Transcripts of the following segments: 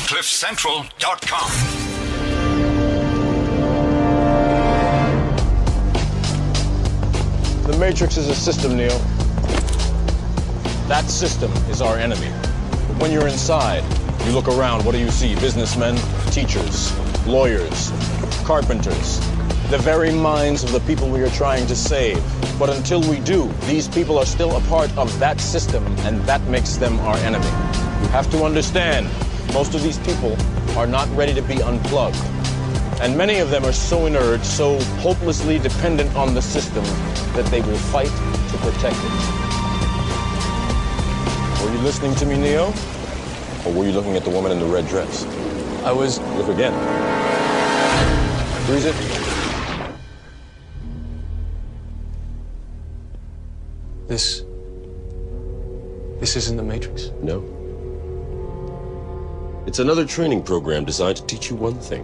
CliffCentral.com. The Matrix is a system, Neo. That system is our enemy. But when you're inside, you look around, what do you see? Businessmen, teachers, lawyers, carpenters, the very minds of the people we are trying to save. But until we do, these people are still a part of that system, and that makes them our enemy. You have to understand, most of these people are not ready to be unplugged. And many of them are so inert, so hopelessly dependent on the system, that they will fight to protect it. Were you listening to me, Neo? Or were you looking at the woman in the red dress? I was... Look again. Freeze it. This isn't the Matrix. No. It's another training program designed to teach you one thing.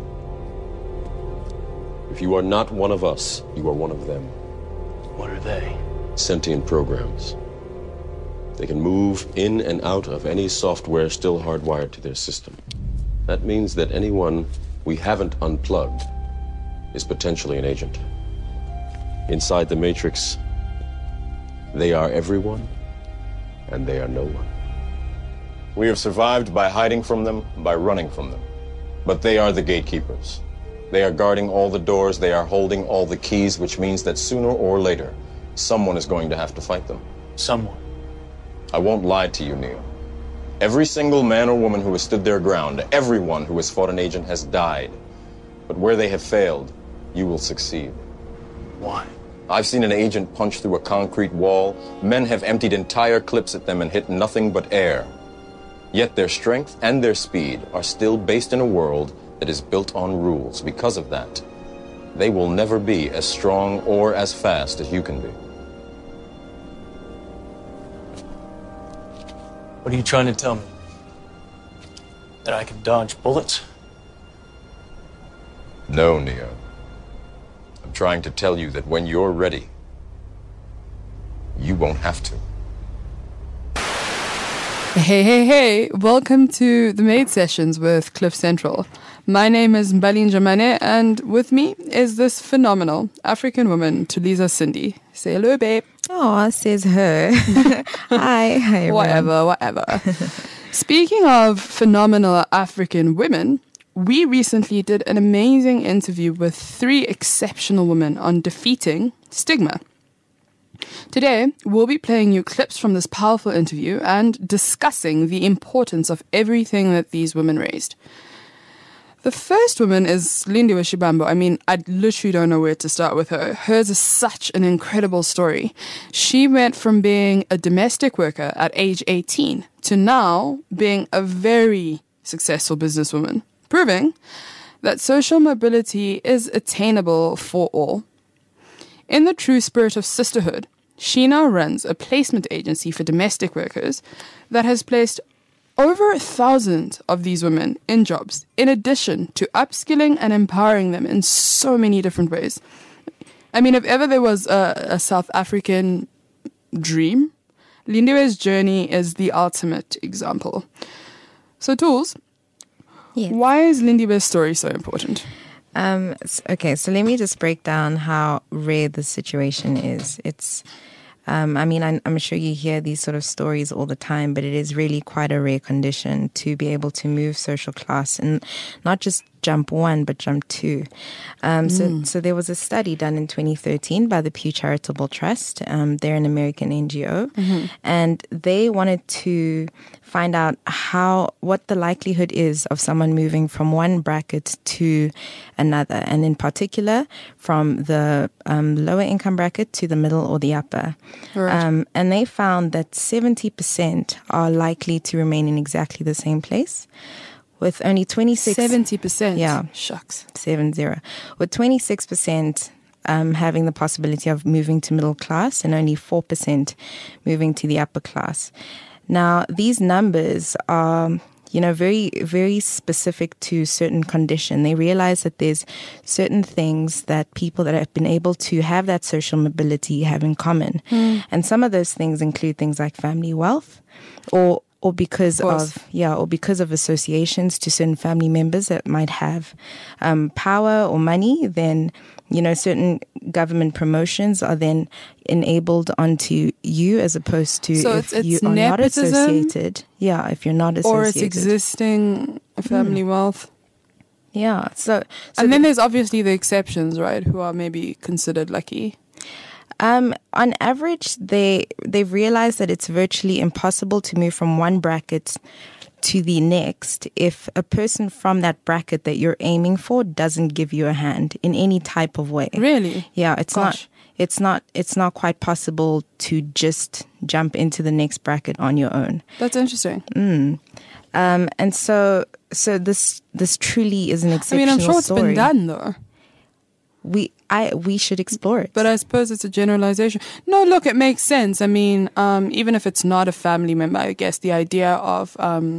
If you are not one of us, you are one of them. What are they? Sentient programs. They can move in and out of any software still hardwired to their system. That means that anyone we haven't unplugged is potentially an agent. Inside the Matrix, they are everyone, and they are no one. We have survived by hiding from them, by running from them. But they are the gatekeepers. They are guarding all the doors, they are holding all the keys, which means that sooner or later, someone is going to have to fight them. Someone. I won't lie to you, Neo. Every single man or woman who has stood their ground, everyone who has fought an agent has died. But where they have failed, you will succeed. Why? I've seen an agent punch through a concrete wall. Men have emptied entire clips at them and hit nothing but air. Yet their strength and their speed are still based in a world that is built on rules. Because of that, they will never be as strong or as fast as you can be. What are you trying to tell me? That I can dodge bullets? No, Neo. I'm trying to tell you that when you're ready, you won't have to. Hey. Welcome to the Maid Sessions with Cliff Central. My name is Mbalin Jamane, and with me is this phenomenal African woman, Tuliza Cindy. Say hello, babe. Oh, says her. Hi. Whatever. Speaking of phenomenal African women, we recently did an amazing interview with 3 exceptional women on defeating stigma. Today, we'll be playing you clips from this powerful interview and discussing the importance of everything that these women raised. The first woman is Lindiwe Shibambo. I mean, I literally don't know where to start with her. Hers is such an incredible story. She went from being a domestic worker at age 18 to now being a very successful businesswoman, proving that social mobility is attainable for all. In the true spirit of sisterhood, she now runs a placement agency for domestic workers that has placed over 1,000 of these women in jobs, in addition to upskilling and empowering them in so many different ways. I mean, if ever there was a South African dream, Lindiwe's journey is the ultimate example. So, Tools, Yes. Why is Lindiwe's story so important? Okay, so let me just break down how rare the situation is. It's, I'm sure you hear these sort of stories all the time, but it is really quite a rare condition to be able to move social class and not just jump 1, but jump 2. So there was a study done in 2013 by the Pew Charitable Trust. They're an American NGO, and they wanted to find out what the likelihood is of someone moving from one bracket to another, and in particular from the lower income bracket to the middle or the upper. Right. And they found that 70% are likely to remain in exactly the same place, with only 70%? Yeah. Shucks. 70. With 26% having the possibility of moving to middle class and only 4% moving to the upper class. Now, these numbers are, very, very specific to certain condition. They realize that there's certain things that people that have been able to have that social mobility have in common. And some of those things include things like family wealth or or because course. or because of associations to certain family members that might have power or money, then certain government promotions are then enabled onto you, as opposed to So if it's you are not nepotism? associated. Yeah, if you're not associated, Or it's existing family wealth. yeah. So And then there's obviously the exceptions, right? Who are maybe considered lucky. on average, they've realized that it's virtually impossible to move from one bracket to the next if a person from that bracket that you're aiming for doesn't give you a hand in any type of way. Really? Yeah, Gosh. it's not quite possible to just jump into the next bracket on your own. That's interesting. And so this truly is an I exceptional mean, I'm sure it's story. been done though. We should explore it. But I suppose it's a generalization. No, look, it makes sense. I mean, even if it's not a family member, I guess the idea of,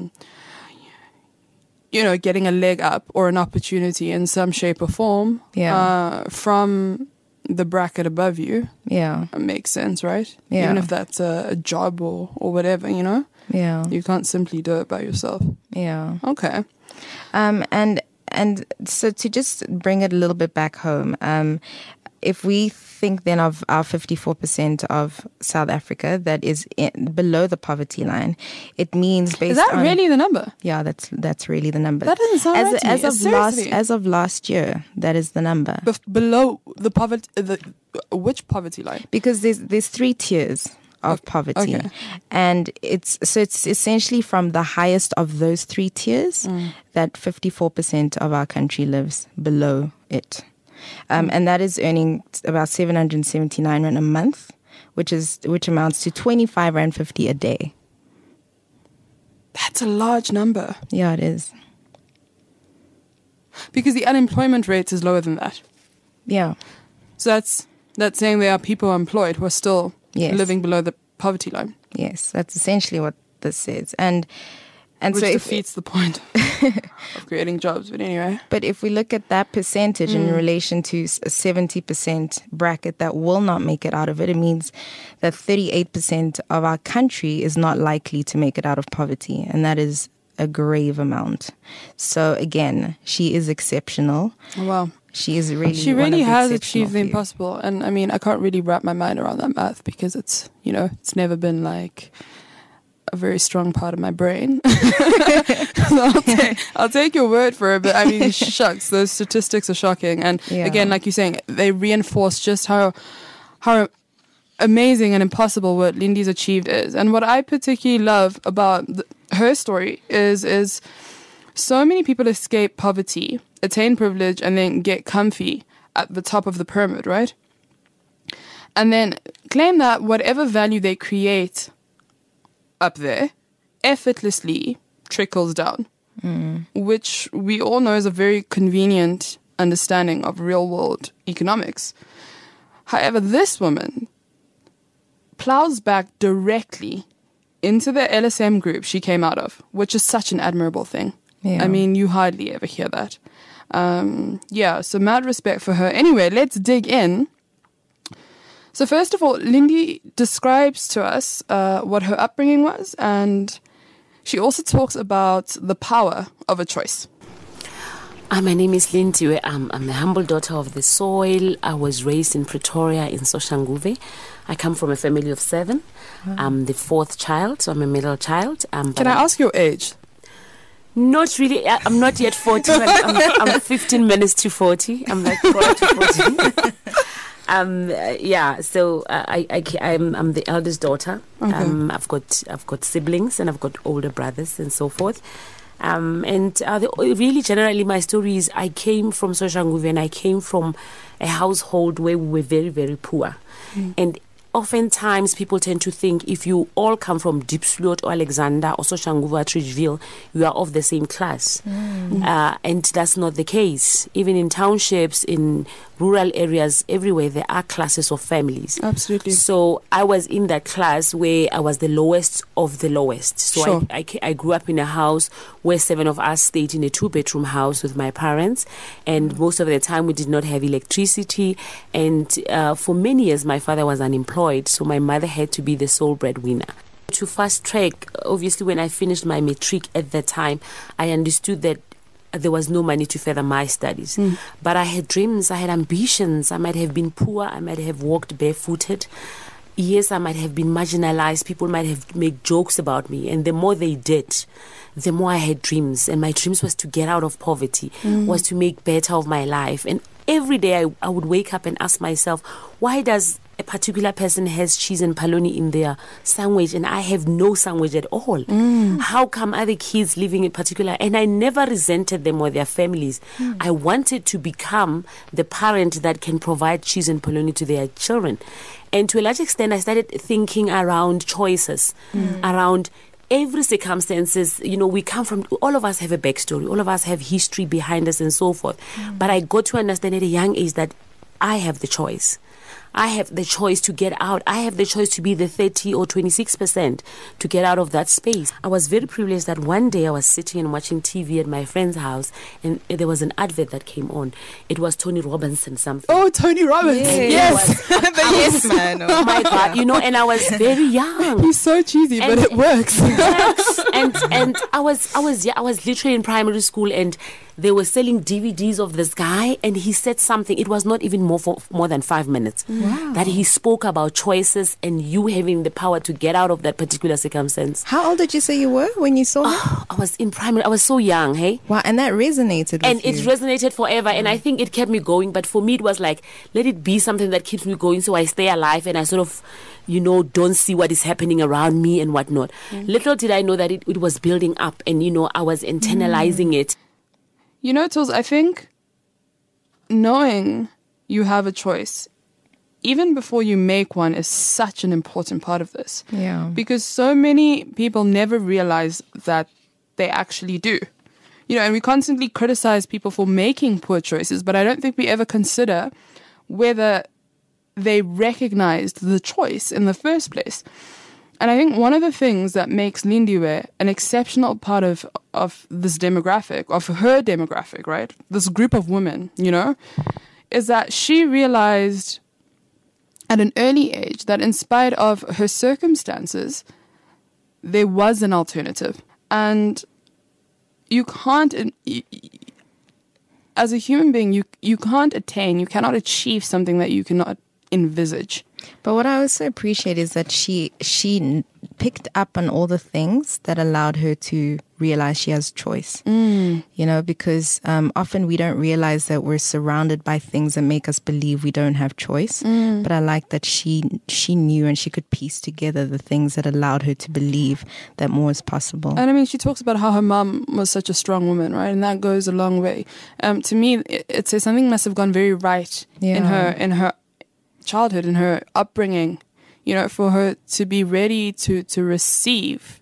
getting a leg up or an opportunity in some shape or form from the bracket above you yeah, makes sense, right? Yeah. Even if that's a job or whatever, yeah, you can't simply do it by yourself. yeah. Okay. And so to just bring it a little bit back home, if we think then of our 54% of South Africa that is below the poverty line, it means based Is that on, really the number? Yeah, that's really the number. That doesn't sound right to me. As of last year, that is the number. Below the poverty, which poverty line? Because there's 3 tiers of poverty, okay. and it's essentially from the highest of those 3 tiers that 54% of our country lives below it, and that is earning about 779 rand a month, which amounts to 25 rand 50 a day. That's a large number Yeah, it is. because the unemployment rate is lower than that. Yeah, So that's saying there are people employed who are still Yes. living below the poverty line, yes, that's essentially what this says, and which so defeats the point of creating jobs. But anyway, But if we look at that percentage in relation to a 70% bracket that will not make it out of it, it means that 38% of our country is not likely to make it out of poverty. And that is a grave amount. So again, she is exceptional. wow. She is really She one really of the has exceptional achieved the few. impossible. And I mean, I can't really wrap my mind around that math because it's, it's never been like a very strong part of my brain. So I'll take your word for it. But I mean, shucks, those statistics are shocking. And Yeah. again, like you're saying, they reinforce just how amazing and impossible what Lindy's achieved is. And what I particularly love about her story is so many people escape poverty, attain privilege, and then get comfy at the top of the pyramid, right? And then claim that whatever value they create up there effortlessly trickles down, which we all know is a very convenient understanding of real world economics. However, this woman plows back directly into the LSM group she came out of, which is such an admirable thing. Yeah. I mean, you hardly ever hear that. So mad respect for her. Anyway, let's dig in. So first of all, Lindy describes to us what her upbringing was, and she also talks about the power of a choice. My name is Lindy. I'm the humble daughter of the soil. I was raised in Pretoria in Soshanguve. I come from a family of 7. I'm the 4th child, so I'm a middle child. Can I ask your age? Not really. I'm not yet 40. But I'm 15 minutes to 40. I'm like quarter to 40. So I'm the eldest daughter. Okay. I've got siblings and I've got older brothers and so forth. Really generally my story is I came from Soshanguve and I came from a household where we were very, very poor. And oftentimes people tend to think if you all come from Diepsloot or Alexander or Soshanguve or Tridgeville, you are of the same class. And that's not the case. Even in townships, in rural areas, everywhere, there are classes of families. Absolutely. So I was in that class where I was the lowest of the lowest. So Sure. I grew up in a house where 7 of us stayed in a 2-bedroom house with my parents. And most of the time we did not have electricity. And for many years, my father was unemployed. So my mother had to be the sole breadwinner. to fast track, obviously when I finished my matric at that time, I understood that there was no money to further my studies. But I had dreams, I had ambitions. I might have been poor, I might have walked barefooted. Yes, I might have been marginalized. People might have made jokes about me. And the more they did, the more I had dreams. And my dreams was to get out of poverty, was to make better of my life. And every day I would wake up and ask myself, why does a particular person has cheese and polony in their sandwich and I have no sandwich at all? How come other kids living in particular? And I never resented them or their families. I wanted to become the parent that can provide cheese and polony to their children. And to a large extent, I started thinking around choices, around every circumstances. You know, we come from, all of us have a backstory, all of us have history behind us and so forth. But I got to understand at a young age that I have the choice. I have the choice to get out. I have the choice to be the 30 or 26% to get out of that space. I was very privileged that one day I was sitting and watching TV at my friend's house and there was an advert that came on. It was Tony Robinson something. Oh, Tony Robbins. Yes. The yes man. Oh my God, you know, and I was very young. He's so cheesy, but it works. and I was literally in primary school and they were selling DVDs of this guy and he said something. It was not even more than 5 minutes. Wow. That he spoke about choices and you having the power to get out of that particular circumstance. How old did you say you were when you saw him? I was in primary. I was so young, hey? Wow, and that resonated with And you. it resonated forever. And I think it kept me going. But for me, it was like, let it be something that keeps me going so I stay alive and I sort of, you know, don't see what is happening around me and whatnot. Little did I know that it was building up and, you know, I was internalizing it. You know, Tools, I think knowing you have a choice, even before you make one, is such an important part of this. Yeah. Because so many people never realize that they actually do. You know, and we constantly criticize people for making poor choices, but I don't think we ever consider whether they recognized the choice in the first place. And I think one of the things that makes Lindiwe an exceptional part of this demographic, of her demographic, right? This group of women, you know, is that she realized at an early age that in spite of her circumstances, there was an alternative. And you can't, as a human being, you can't attain, you cannot achieve something that you cannot envisage. But what I also appreciate is that she picked up on all the things that allowed her to realize she has choice. You know, because often we don't realize that we're surrounded by things that make us believe we don't have choice. But I like that she knew and she could piece together the things that allowed her to believe that more is possible. And I mean, she talks about how her mum was such a strong woman, right? And that goes a long way. To me, it says something must have gone very right in her childhood, in her upbringing, you know, for her to be ready to receive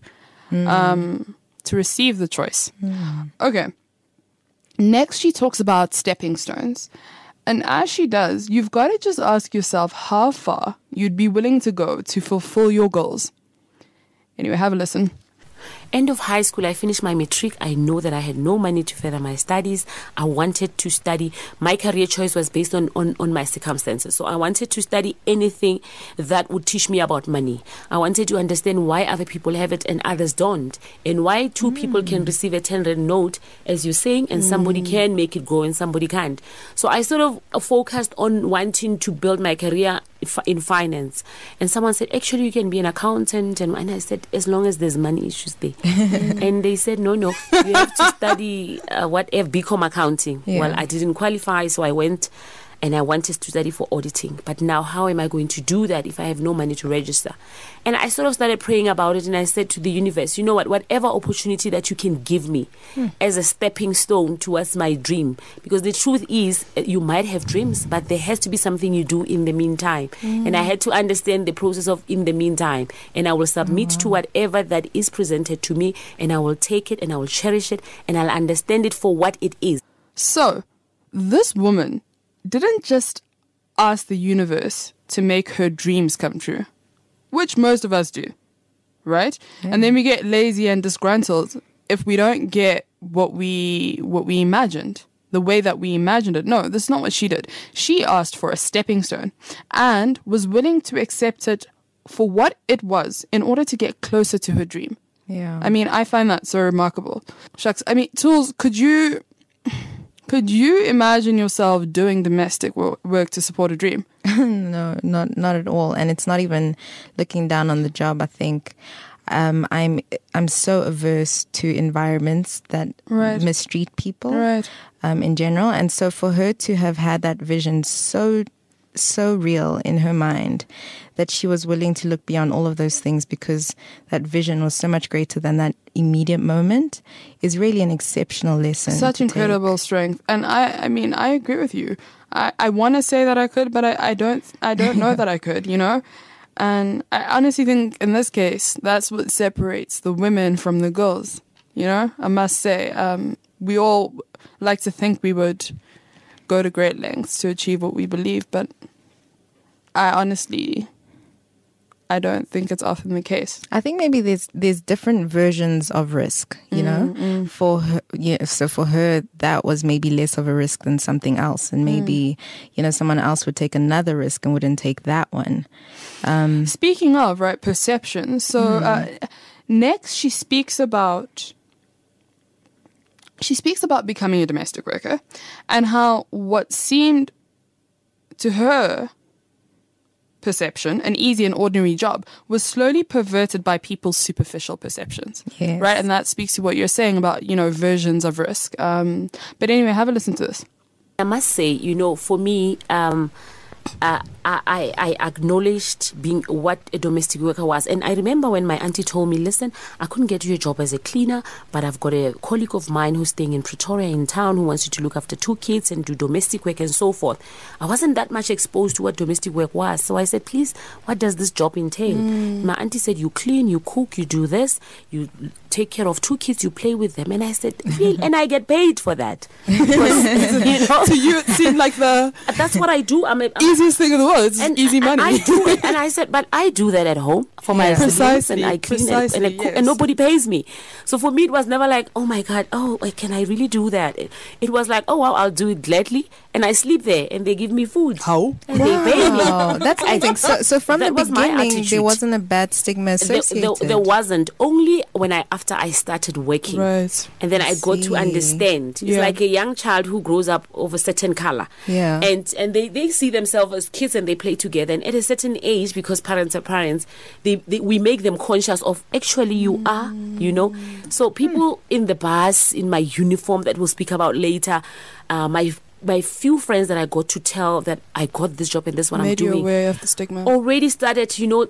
the choice. Okay. Next, she talks about stepping stones. And as she does, you've got to just ask yourself how far you'd be willing to go to fulfill your goals. Anyway, have a listen. End of high school, I finished my matric. I know that I had no money to further my studies. I wanted to study. My career choice was based on my circumstances. So I wanted to study anything that would teach me about money. I wanted to understand why other people have it and others don't. And why two people can receive a 10 Rand note, as you're saying, and somebody can make it grow and somebody can't. So I sort of focused on wanting to build my career in finance. And someone said, actually, you can be an accountant. And I said, as long as there's money issues there. And they said, no, you have to study BCom accounting. Yeah. Well, I didn't qualify, so I went and I wanted to study for auditing. But now how am I going to do that if I have no money to register? And I sort of started praying about it and I said to the universe, you know what, whatever opportunity that you can give me as a stepping stone towards my dream. Because the truth is, you might have dreams, but there has to be something you do in the meantime. And I had to understand the process of in the meantime. And I will submit to whatever that is presented to me and I will take it and I will cherish it and I'll understand it for what it is. So, this woman didn't just ask the universe to make her dreams come true, which most of us do, right? And then we get lazy and disgruntled if we don't get what we imagined, the way that we imagined it. No, that's not what she did. She asked for a stepping stone and was willing to accept it for what it was in order to get closer to her dream. Yeah. I mean, I find that so remarkable. Shucks. I mean, Tools, could you imagine yourself doing domestic work to support a dream? No, not at all. And it's not even looking down on the job. I think I'm so averse to environments that mistreat people in general. And so for her to have had that vision so real in her mind that she was willing to look beyond all of those things because that vision was so much greater than that immediate moment is really an exceptional lesson. Such incredible strength. And I mean, I agree with you. I want to say that I could, but I don't know that I could, you know? And I honestly think in this case, that's what separates the women from the girls, you know? I must say, we all like to think we would go to great lengths to achieve what we believe, but I don't think it's often the case. I think maybe there's different versions of risk, you know. For her, so for her that was maybe less of a risk than something else, and maybe someone else would take another risk and wouldn't take that one. Speaking of perception, so next she speaks about becoming a domestic worker and how what seemed to her perception an easy and ordinary job was slowly perverted by people's superficial perceptions. Yes. Right? And that speaks to what you're saying about, versions of risk. But anyway, have a listen to this. I must say, for me, I acknowledged being what a domestic worker was. And I remember when my auntie told me, listen, I couldn't get you a job as a cleaner, but I've got a colleague of mine who's staying in Pretoria in town who wants you to look after 2 kids and do domestic work and so forth. I wasn't that much exposed to what domestic work was. So I said, please, what does this job entail? My auntie said, you clean, you cook, you do this, you take care of 2 kids, you play with them. And I said, really? And I get paid for that. Because, to you, it seemed like that's what I do. I'm easiest thing in the world. It's easy money. I do it, and I said, but I do that at home for my siblings, and I clean and I cook, and nobody pays me. So for me, it was never like, oh my God, can I really do that? It was like, oh wow, I'll do it gladly, and I sleep there, and they give me food. How? And they pay me. That's amazing. So from the beginning, there wasn't a bad stigma associated. There wasn't. Only after I started working, right? And then I got to understand. It's like a young child who grows up of a certain color, and they see themselves as kids and they play together. And at a certain age, because parents are parents, we make them conscious of actually you are, So people in the bus, in my uniform that we'll speak about later, my few friends that I got to tell that I got this job and this one I'm doing. Made you aware of the stigma. Already started,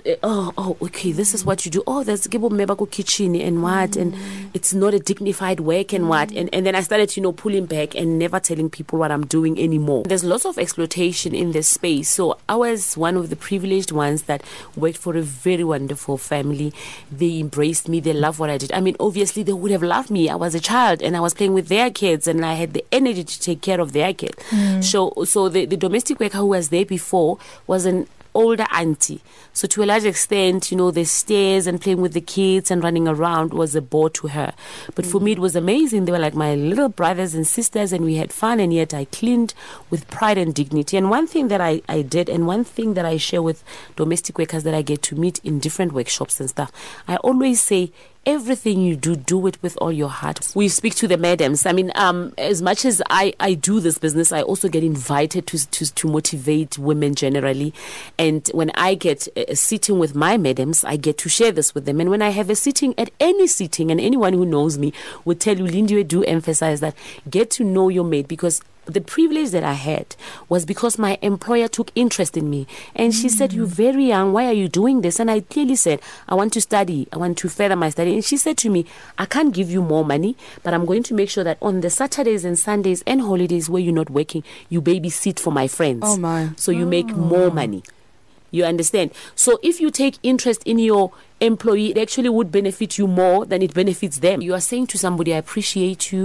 okay, this is what you do. Oh, there's Gebo Mebako kitchen and what, and it's not a dignified work and what. And then I started, pulling back and never telling people what I'm doing anymore. There's lots of exploitation in this space. So I was one of the privileged ones that worked for a very wonderful family. They embraced me. They loved what I did. I mean, obviously they would have loved me. I was a child and I was playing with their kids and I had the energy to take care of their kids. So the domestic worker who was there before was an older auntie. So to a large extent, the stairs and playing with the kids and running around was a bore to her. But for me, it was amazing. They were like my little brothers and sisters and we had fun, and yet I cleaned with pride and dignity. And one thing that I did, and one thing that I share with domestic workers that I get to meet in different workshops and stuff, I always say, everything you do it with all your heart. We speak to the madams. I mean, as much as I do this business, I also get invited to motivate women generally. And when I get a sitting with my madams, I get to share this with them. And when I have a sitting, at any sitting, and anyone who knows me would tell you, Lindiwe, do emphasize that, get to know your mate, because the privilege that I had was because my employer took interest in me. And she said, you're very young, why are you doing this? And I clearly said, I want to study, I want to further my study. And she said to me, I can't give you more money, but I'm going to make sure that on the Saturdays and Sundays and holidays where you're not working, you babysit for my friends. Oh my. So you make more money. You understand? So if you take interest in your employee, it actually would benefit you more than it benefits them. You are saying to somebody, I appreciate you,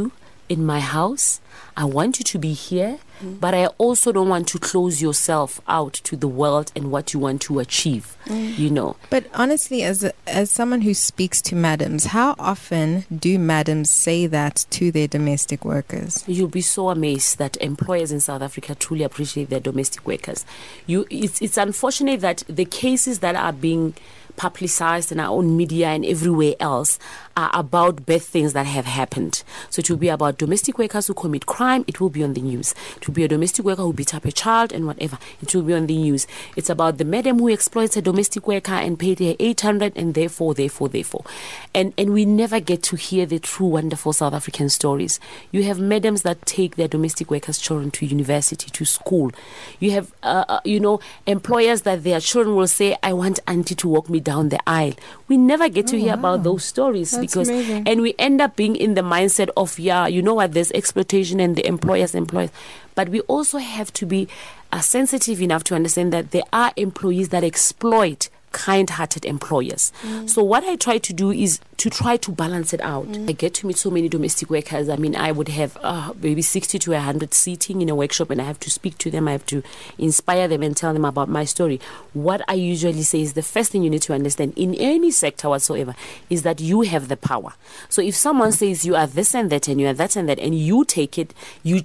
in my house. I want you to be here, but I also don't want to close yourself out to the world and what you want to achieve, you know. But honestly, as someone who speaks to madams, how often do madams say that to their domestic workers? You'll be so amazed that employers in South Africa truly appreciate their domestic workers. It's unfortunate that the cases that are being publicized in our own media and everywhere else are about bad things that have happened. So it will be about domestic workers who commit crime, it will be on the news. It will be a domestic worker who beat up a child and whatever, it will be on the news. It's about the madam who exploits a domestic worker and paid her 800 and therefore. And we never get to hear the true wonderful South African stories. You have madams that take their domestic workers' children to university, to school. You have, employers that their children will say, I want auntie to walk me down the aisle. We never get to hear about those stories. That's amazing. And we end up being in the mindset of, you know what, there's exploitation and the employers. But we also have to be sensitive enough to understand that there are employees that exploit kind-hearted employers. So what I try to do is to try to balance it out. I get to meet so many domestic workers. I mean, I would have maybe 60 to 100 sitting in a workshop, and I have to speak to them. I have to inspire them and tell them about my story. What I usually say is the first thing you need to understand in any sector whatsoever is that you have the power. So if someone says you are this and that and you are that and that, and you take it,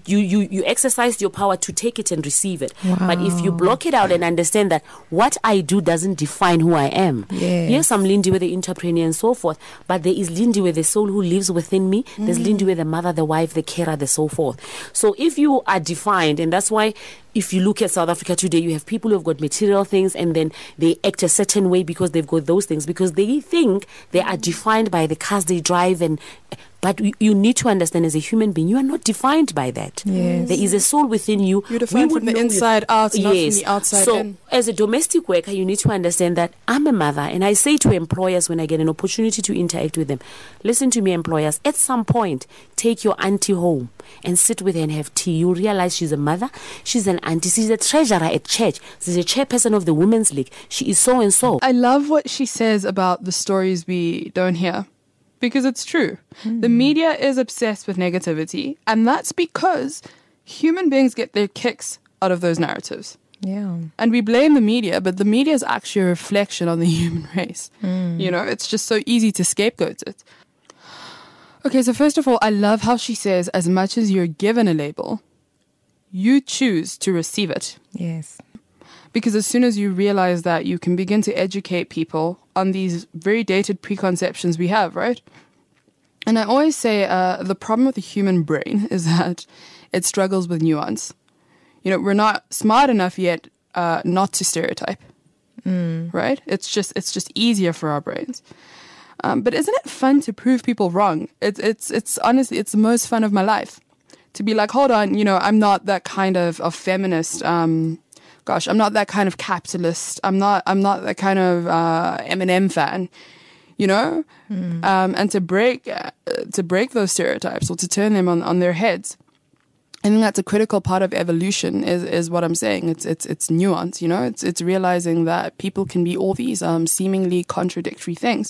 you exercise your power to take it and receive it. Wow. But if you block it out and understand that what I do doesn't define who I am. Yes. Yes, I'm Lindiwe, the entrepreneur and so forth, but there is Lindiwe, the soul who lives within me. There's Lindiwe, the mother, the wife, the carer, the so forth. So if you are defined, and that's why if you look at South Africa today, you have people who have got material things and then they act a certain way because they've got those things, because they think they are defined by the cars they drive. But you need to understand, as a human being, you are not defined by that. Yes. There is a soul within you. You're defined from the inside out, not from the outside so, in. as a domestic worker, you need to understand that I'm a mother, and I say to employers when I get an opportunity to interact with them, listen to me, employers, at some point, take your auntie home and sit with her and have tea. You realize she's a mother, she's an auntie, she's a treasurer at church, she's a chairperson of the Women's League, she is so and so. I love what she says about the stories we don't hear, because it's true. The media is obsessed with negativity, and that's because human beings get their kicks out of those narratives. Yeah. And we blame the media, but the media is actually a reflection on the human race. You know, it's just so easy to scapegoat it. Okay, so first of all, I love how she says, as much as you're given a label, you choose to receive it. Yes. Because as soon as you realize that, you can begin to educate people on these very dated preconceptions we have, right? And I always say the problem with the human brain is that it struggles with nuance. You know, we're not smart enough yet not to stereotype, right? It's just easier for our brains. But isn't it fun to prove people wrong? It's honestly, it's the most fun of my life. To be like, hold on, you know, I'm not that kind of feminist. I'm not that kind of capitalist. I'm not that kind of Eminem fan, you know. And to break those stereotypes, or to turn them on their heads, I think that's a critical part of evolution. Is what I'm saying. It's nuance, you know. It's realizing that people can be all these seemingly contradictory things.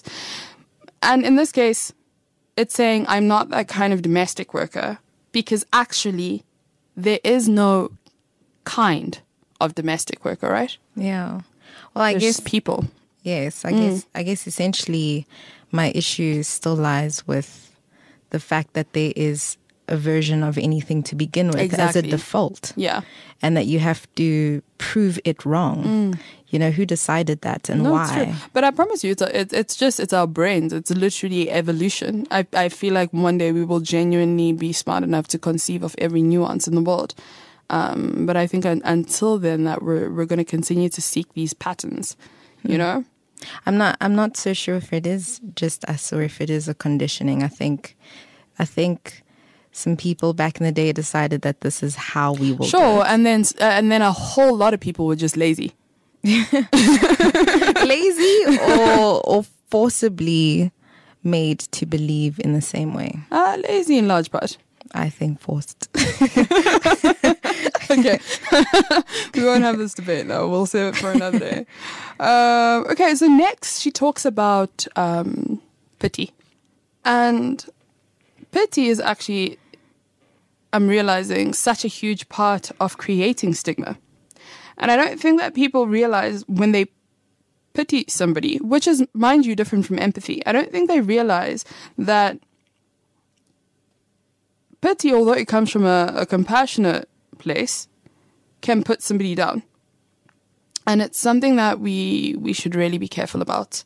And in this case, it's saying I'm not that kind of domestic worker, because actually there is no kind of domestic worker, right? Yeah. Well, I There's guess people. Yes, I guess essentially my issue still lies with the fact that there is a version of anything to begin with as a Exactly. default. Yeah. And that you have to prove it wrong. You know, who decided that and No, why? it's true. But I promise you, it's our brains. It's literally evolution. I feel like one day we will genuinely be smart enough to conceive of every nuance in the world. But I think until then, that we're going to continue to seek these patterns. You know. I'm not so sure if it is just us or if it is a conditioning. I think some people back in the day decided that this is how we will. Sure, do it. and then a whole lot of people were just lazy. Lazy or forcibly made to believe in the same way. Lazy in large part. I think forced. Okay. We won't have this debate though. We'll save it for another day. Okay, so next she talks about pity. And pity is actually I'm realizing, such a huge part of creating stigma. And I don't think that people realize when they pity somebody, which is, mind you, different from empathy. I don't think they realize that pity, although it comes from a compassionate place, can put somebody down. And it's something that we should really be careful about.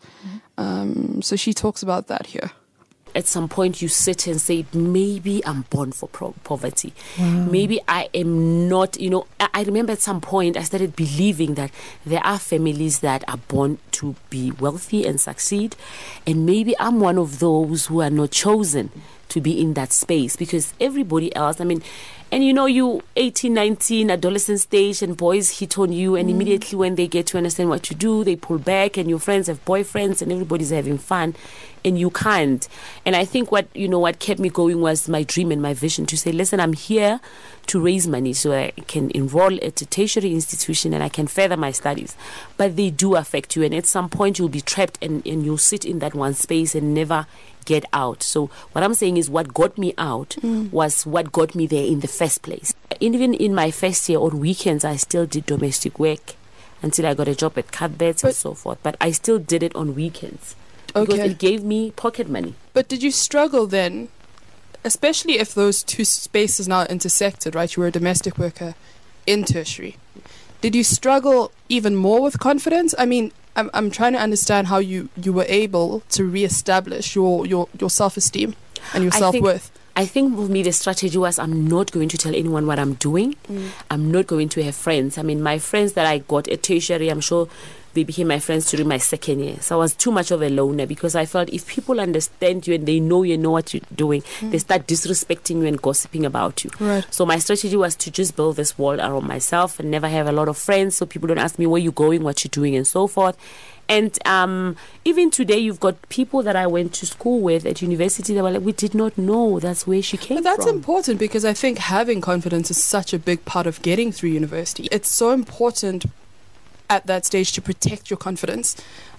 So she talks about that here. At some point you sit and say, maybe I'm born for poverty. Maybe I am not, I remember at some point I started believing that there are families that are born to be wealthy and succeed. And maybe I'm one of those who are not chosen to be in that space, because everybody else, and you 18, 19, adolescent stage, and boys hit on you, and immediately when they get to understand what you do, they pull back, and your friends have boyfriends, and everybody's having fun, and you can't. And I think what kept me going was my dream and my vision to say, listen, I'm here to raise money so I can enroll at a tertiary institution and I can further my studies. But they do affect you, and at some point you'll be trapped and you'll sit in that one space and never get out. So what I'm saying is what got me out was what got me there in the first place. Even in my first year on weekends, I still did domestic work until I got a job at Cuthbert's and so forth. But I still did it on weekends because it gave me pocket money. But did you struggle then, especially if those two spaces now intersected, right? You were a domestic worker in tertiary. Did you struggle even more with confidence? I'm trying to understand how you were able to reestablish your self-esteem and your self-worth. I think with me the strategy was, I'm not going to tell anyone what I'm doing. I'm not going to have friends. My friends that I got at tertiary, I'm sure they became my friends during my second year. So I was too much of a loner, because I felt if people understand you and they know you know what you're doing, they start disrespecting you and gossiping about you. Right. So my strategy was to just build this wall around myself and never have a lot of friends, so people don't ask me where you're going, what you're doing, and so forth. And even today, you've got people that I went to school with at university that were like, we did not know that's where she came from. But that's important, because I think having confidence is such a big part of getting through university. It's so important at that stage to protect your confidence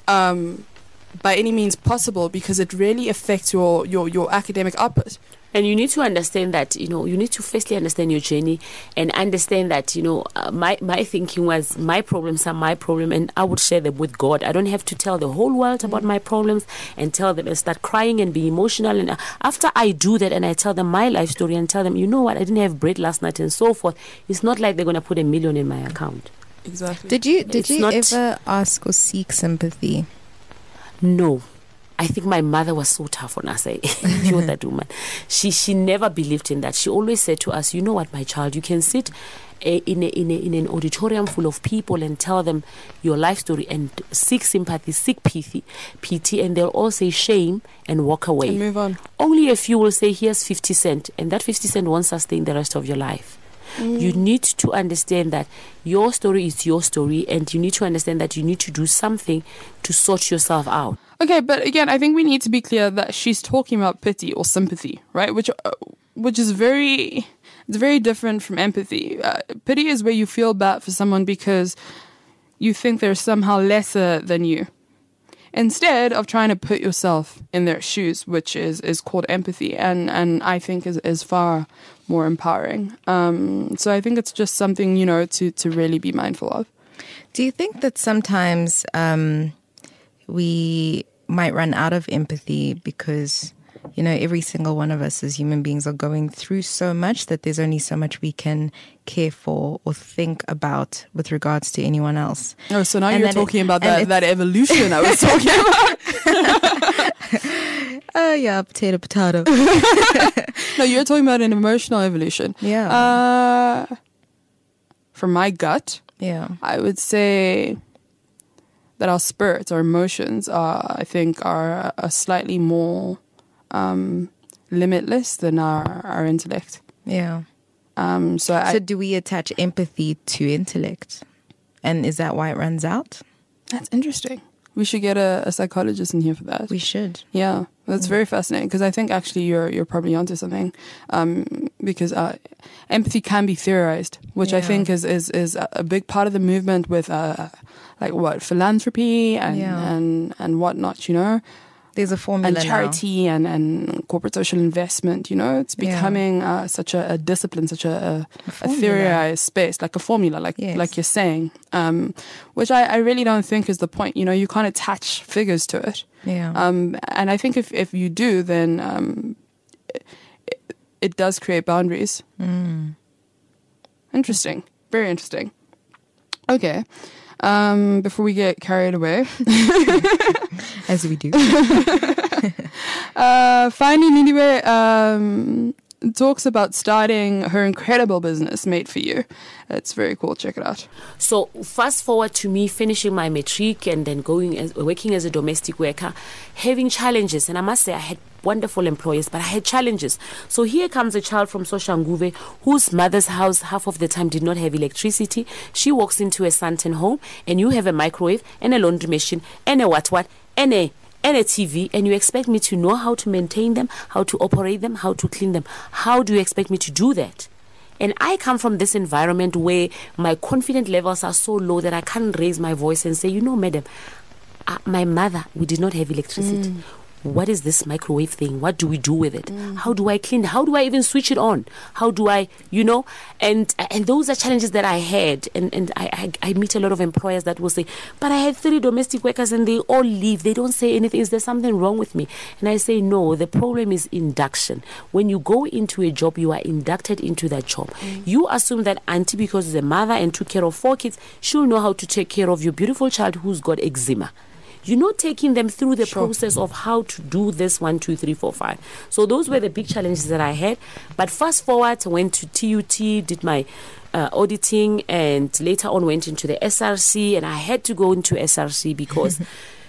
by any means possible, because it really affects your academic output. And you need to understand that, you need to firstly understand your journey and understand that, my thinking was my problems are my problem and I would share them with God. I don't have to tell the whole world about my problems and tell them and start crying and be emotional. And after I do that and I tell them my life story and tell them, you know what, I didn't have bread last night and so forth, it's not like they're going to put $1 million in my account. Exactly. Did you ever ask or seek sympathy? No. I think my mother was so tough on us. You're that woman. She never believed in that. She always said to us, you know what, my child, you can sit in an auditorium full of people and tell them your life story and seek sympathy, seek pity, and they'll all say shame and walk away. And move on. Only a few will say, here's 50 cents, and that 50 cents won't sustain the rest of your life. You need to understand that your story is your story, and you need to understand that you need to do something to sort yourself out. Okay, but again, I think we need to be clear that she's talking about pity or sympathy, right? Which is very different from empathy. Pity is where you feel bad for someone because you think they're somehow lesser than you, instead of trying to put yourself in their shoes, which is called empathy, and I think is far more empowering. So I think it's just something, to really be mindful of. Do you think that sometimes we might run out of empathy because, every single one of us as human beings are going through so much that there's only so much we can care for or think about with regards to anyone else? Oh, so now you're talking about that evolution I was talking about. Oh, yeah, potato. No, you're talking about an emotional evolution. Yeah. From my gut, I would say that our spirits, our emotions, I think, are slightly more limitless than our intellect. Yeah. So do we attach empathy to intellect? And is that why it runs out? That's interesting. We should get a psychologist in here for that. We should. Yeah, that's very fascinating, because I think actually you're probably onto something. Because empathy can be theorized, which I think is a big part of the movement with philanthropy and whatnot. There's a formula and charity and corporate social investment. It's becoming such a discipline, such a theorized space, like a formula, like you're saying, which I really don't think is the point. You can't attach figures to it. Yeah. And I think if you do, then it does create boundaries. Interesting. Very interesting. Okay. Before we get carried away. As we do. Finally, Lindiwe talks about starting her incredible business, Made for You. It's very cool. Check it out. So fast forward to me finishing my matric and then working as a domestic worker, having challenges. And I must say I had wonderful employers, but I had challenges. So here comes a child from Soshanguve whose mother's house half of the time did not have electricity. She walks into a Santon home and you have a microwave and a laundry machine and a what and a TV, and you expect me to know how to maintain them, how to operate them, how to clean them. How do you expect me to do that? And I come from this environment where my confidence levels are so low that I can't raise my voice and say, madam, my mother, we did not have electricity. What is this microwave thing? What do we do with it? How do I clean it? How do I even switch it on? How do I, and those are challenges that I had. And I meet a lot of employers that will say, but I had 3 domestic workers and they all leave. They don't say anything. Is there something wrong with me? And I say, no, the problem is induction. When you go into a job, you are inducted into that job. You assume that auntie, because she's a mother and took care of 4 kids, she'll know how to take care of your beautiful child who's got eczema. You're not taking them through the process of how to do this 1, 2, 3, 4, 5. So those were the big challenges that I had. But fast forward, I went to TUT, did my auditing, and later on went into the SRC. And I had to go into SRC because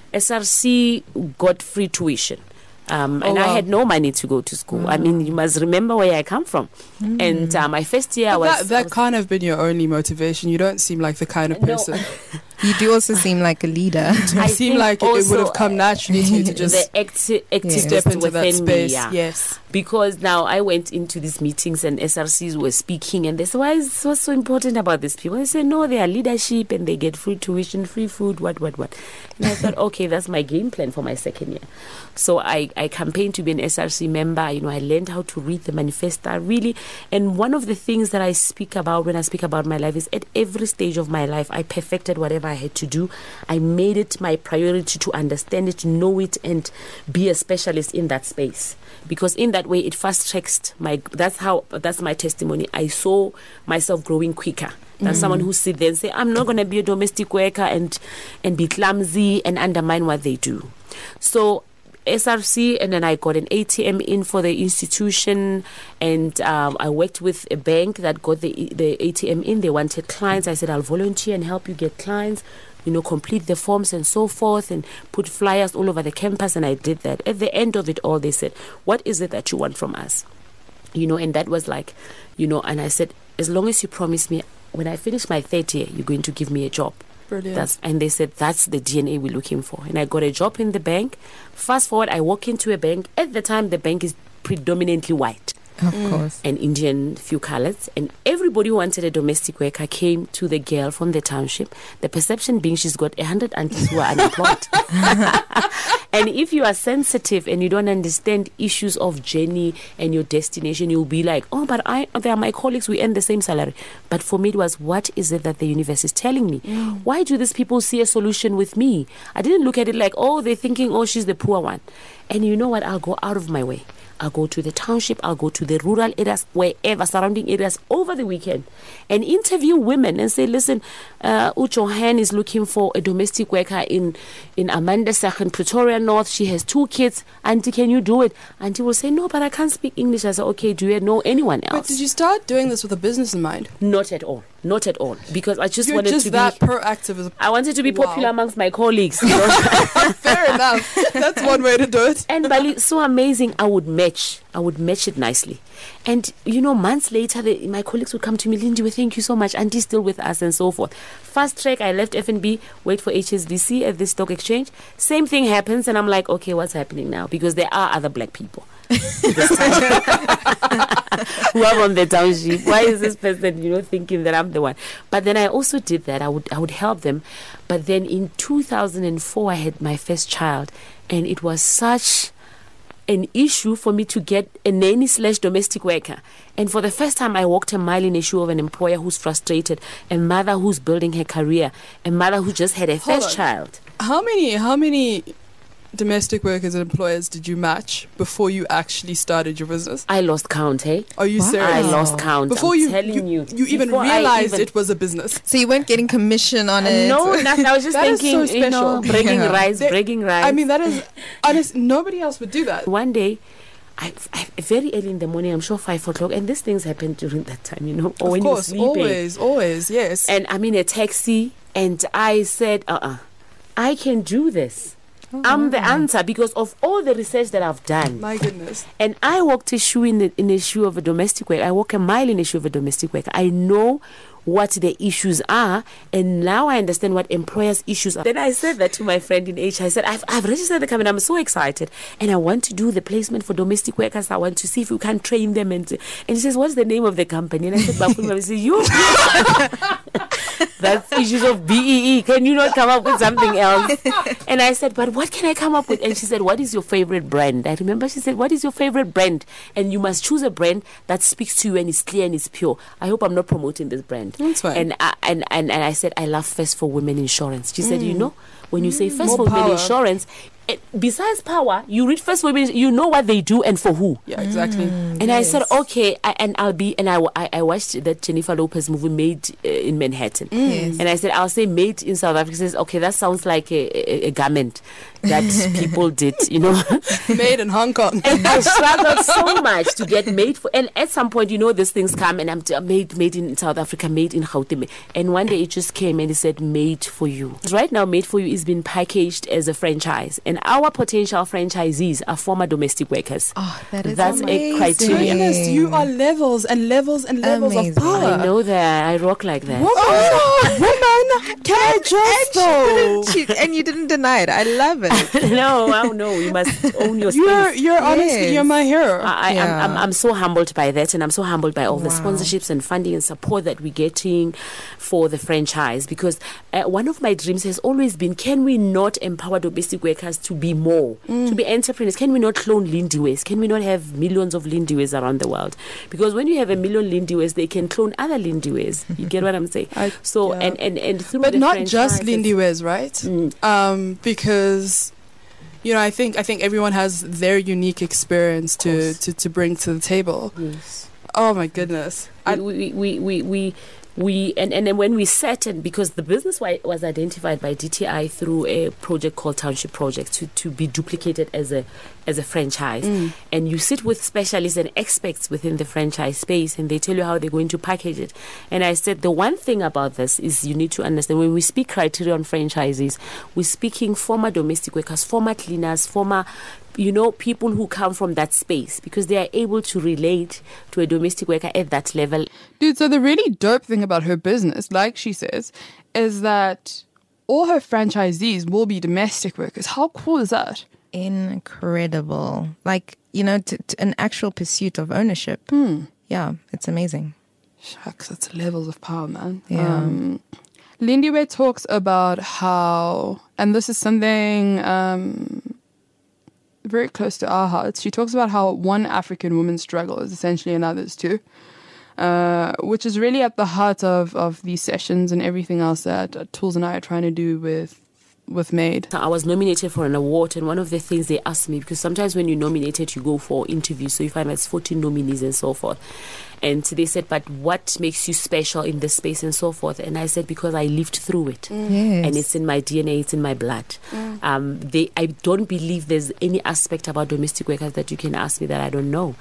SRC got free tuition. I had no money to go to school. I mean, you must remember where I come from. And my first year that can't have been your only motivation. You don't seem like the kind of person. No. You do also seem like a leader. You seem like it would have come naturally to you to just the active step into that space. Me, Yes. Because now I went into these meetings and SRCs were speaking and they said, what's so important about these people? I said, no, they are leadership and they get free tuition, free food, what. And I thought, okay, that's my game plan for my second year. So I campaigned to be an SRC member. I learned how to read the manifesto, really. And one of the things that I speak about when I speak about my life is at every stage of my life, I perfected whatever I had to do. I made it my priority to understand it, know it, and be a specialist in that space. Because in that way, it fast tracks that's my testimony. I saw myself growing quicker than someone who sit there and say, I'm not going to be a domestic worker and be clumsy and undermine what they do. So SRC, and then I got an ATM in for the institution, and I worked with a bank that got the ATM in. They wanted clients. I said, I'll volunteer and help you get clients, complete the forms and so forth, and put flyers all over the campus, and I did that. At the end of it all, they said, what is it that you want from us? And that was like, and I said, as long as you promise me, when I finish my 3rd year, you're going to give me a job. Brilliant. And they said, that's the DNA we're looking for. And I got a job in the bank. Fast forward, I walk into a bank. At the time, the bank is predominantly white. Of course. And Indian, few colors. And everybody who wanted a domestic worker came to the girl from the township. The perception being she's got 100 aunties who are unemployed. And if you are sensitive and you don't understand issues of journey and your destination, you'll be like, oh, but they are my colleagues, we earn the same salary. But for me, it was, what is it that the universe is telling me? Why do these people see a solution with me? I didn't look at it like, oh, they're thinking, oh, she's the poor one. And you know what? I'll go out of my way. I'll go to the township, I'll go to the rural areas, wherever, surrounding areas over the weekend, and interview women and say, listen, Ucho Han is looking for a domestic worker in Amanda Second, Pretoria North. She has 2 kids. Auntie, can you do it? Auntie will say, no, but I can't speak English. I said, okay, do you know anyone else? But did you start doing this with a business in mind? Not at all. Not at all. Because I just You're wanted just to that be proactive. I wanted to be popular amongst my colleagues. Fair enough. That's one way to do it. And Bali, so amazing. I would match it nicely. And months later, my colleagues would come to me, Lindiwe, thank you so much. Auntie's still with us and so forth. Fast track, I left FNB, wait for HSBC at the stock exchange. Same thing happens, and I'm like, okay, what's happening now? Because there are other black people. this time. Who I'm on the township. Why is this person, thinking that I'm the one? But then I also did that. I would help them. But then in 2004, I had my first child, and it was such an issue for me to get a nanny/domestic worker. And for the first time, I walked a mile in the shoe of an employer who's frustrated, a mother who's building her career, a mother who just had a first child. How many domestic workers and employers did you match before you actually started your business? I lost count, hey? Are you serious? I lost count. Before I'm you telling you even realized it was a business. So you weren't getting commission on it? No, nothing. I was just That is thinking, so special. breaking Yeah. rice. I mean, that is honest. Nobody else would do that. One day, I very early in the morning, I'm sure 5 o'clock, and these things happen during that time, or Of when course, you're sleeping. always, yes. And I'm in a taxi, and I said, I can do this. I'm the answer because of all the research that I've done. My goodness. And I walked a shoe in a shoe of a domestic worker. I walk a mile in a shoe of a domestic worker. I know what the issues are, and now I understand what employers' issues are. Then I said that to my friend in H. I said, I've registered the company. I'm so excited, and I want to do the placement for domestic workers. I want to see if we can train them. And she says, what's the name of the company? And I said, Bafuna. I said, you. That's issues of BEE. Can you not come up with something else? And I said, but what can I come up with? And she said, what is your favorite brand? I remember she said, what is your favorite brand? And you must choose a brand that speaks to you and is clear and is pure. I hope I'm not promoting this brand. That's fine. And I said, I love First for Women Insurance. She said, when you say First More for Women power. Insurance, besides power, you read First for Women, you know what they do and for who. Yeah, exactly. And I said, okay, I watched that Jennifer Lopez movie, Made in Manhattan. Yes. And I said, I'll say Made in South Africa. She says, okay, that sounds like a garment that people did, Made in Hong Kong. And I struggled so much to get made for, and at some point, these things come, and I'm made in South Africa, made in Gauteng. And one day it just came and it said, made for you. Right now, made for you is being packaged as a franchise. And our potential franchisees are former domestic workers. Oh, That's amazing. a criteria. Goodness, you are levels and levels and levels Amazing. of power. I know that. I rock like that. Woman, can I just though? And you didn't deny it. I love it. No, you must own your space. You're honestly, Yes. you're my hero. I'm so humbled by that, and I'm so humbled by all the Wow. sponsorships and funding and support that we're getting for the franchise, because one of my dreams has always been, can we not empower domestic workers to be more, to be entrepreneurs? Can we not clone Lindyways? Can we not have millions of Lindyways around the world? Because when you have a million Lindyways, they can clone other Lindyways. You get what I'm saying? And through But the not just franchises- Lindy Wears, right? Because I think everyone has their unique experience to bring to the table. Yes. Oh my goodness! And then when we sat, and because the business was identified by DTI through a project called Township Project to be duplicated as a franchise, and you sit with specialists and experts within the franchise space, and they tell you how they're going to package it. And I said, the one thing about this is you need to understand, when we speak criteria on franchises, we're speaking former domestic workers, former cleaners, former people who come from that space, because they are able to relate to a domestic worker at that level. Dude, so the really dope thing about her business, like she says, is that all her franchisees will be domestic workers. How cool is that? Incredible. Like, an actual pursuit of ownership. Yeah, it's amazing. Shucks, it's levels of power, man. Yeah. Lindywear talks about how, and this is something very close to our hearts. She talks about how one African woman's struggle is essentially another's too, which is really at the heart of these sessions and everything else that Tools and I are trying to do with Made. I was nominated for an award, and one of the things they asked me, because sometimes when you're nominated, you go for interviews, so you find there's 14 nominees and so forth. And they said, but what makes you special in this space and so forth? And I said, because I lived through it. Yes. And it's in my DNA, it's in my blood. I don't believe there's any aspect about domestic workers that you can ask me that I don't know.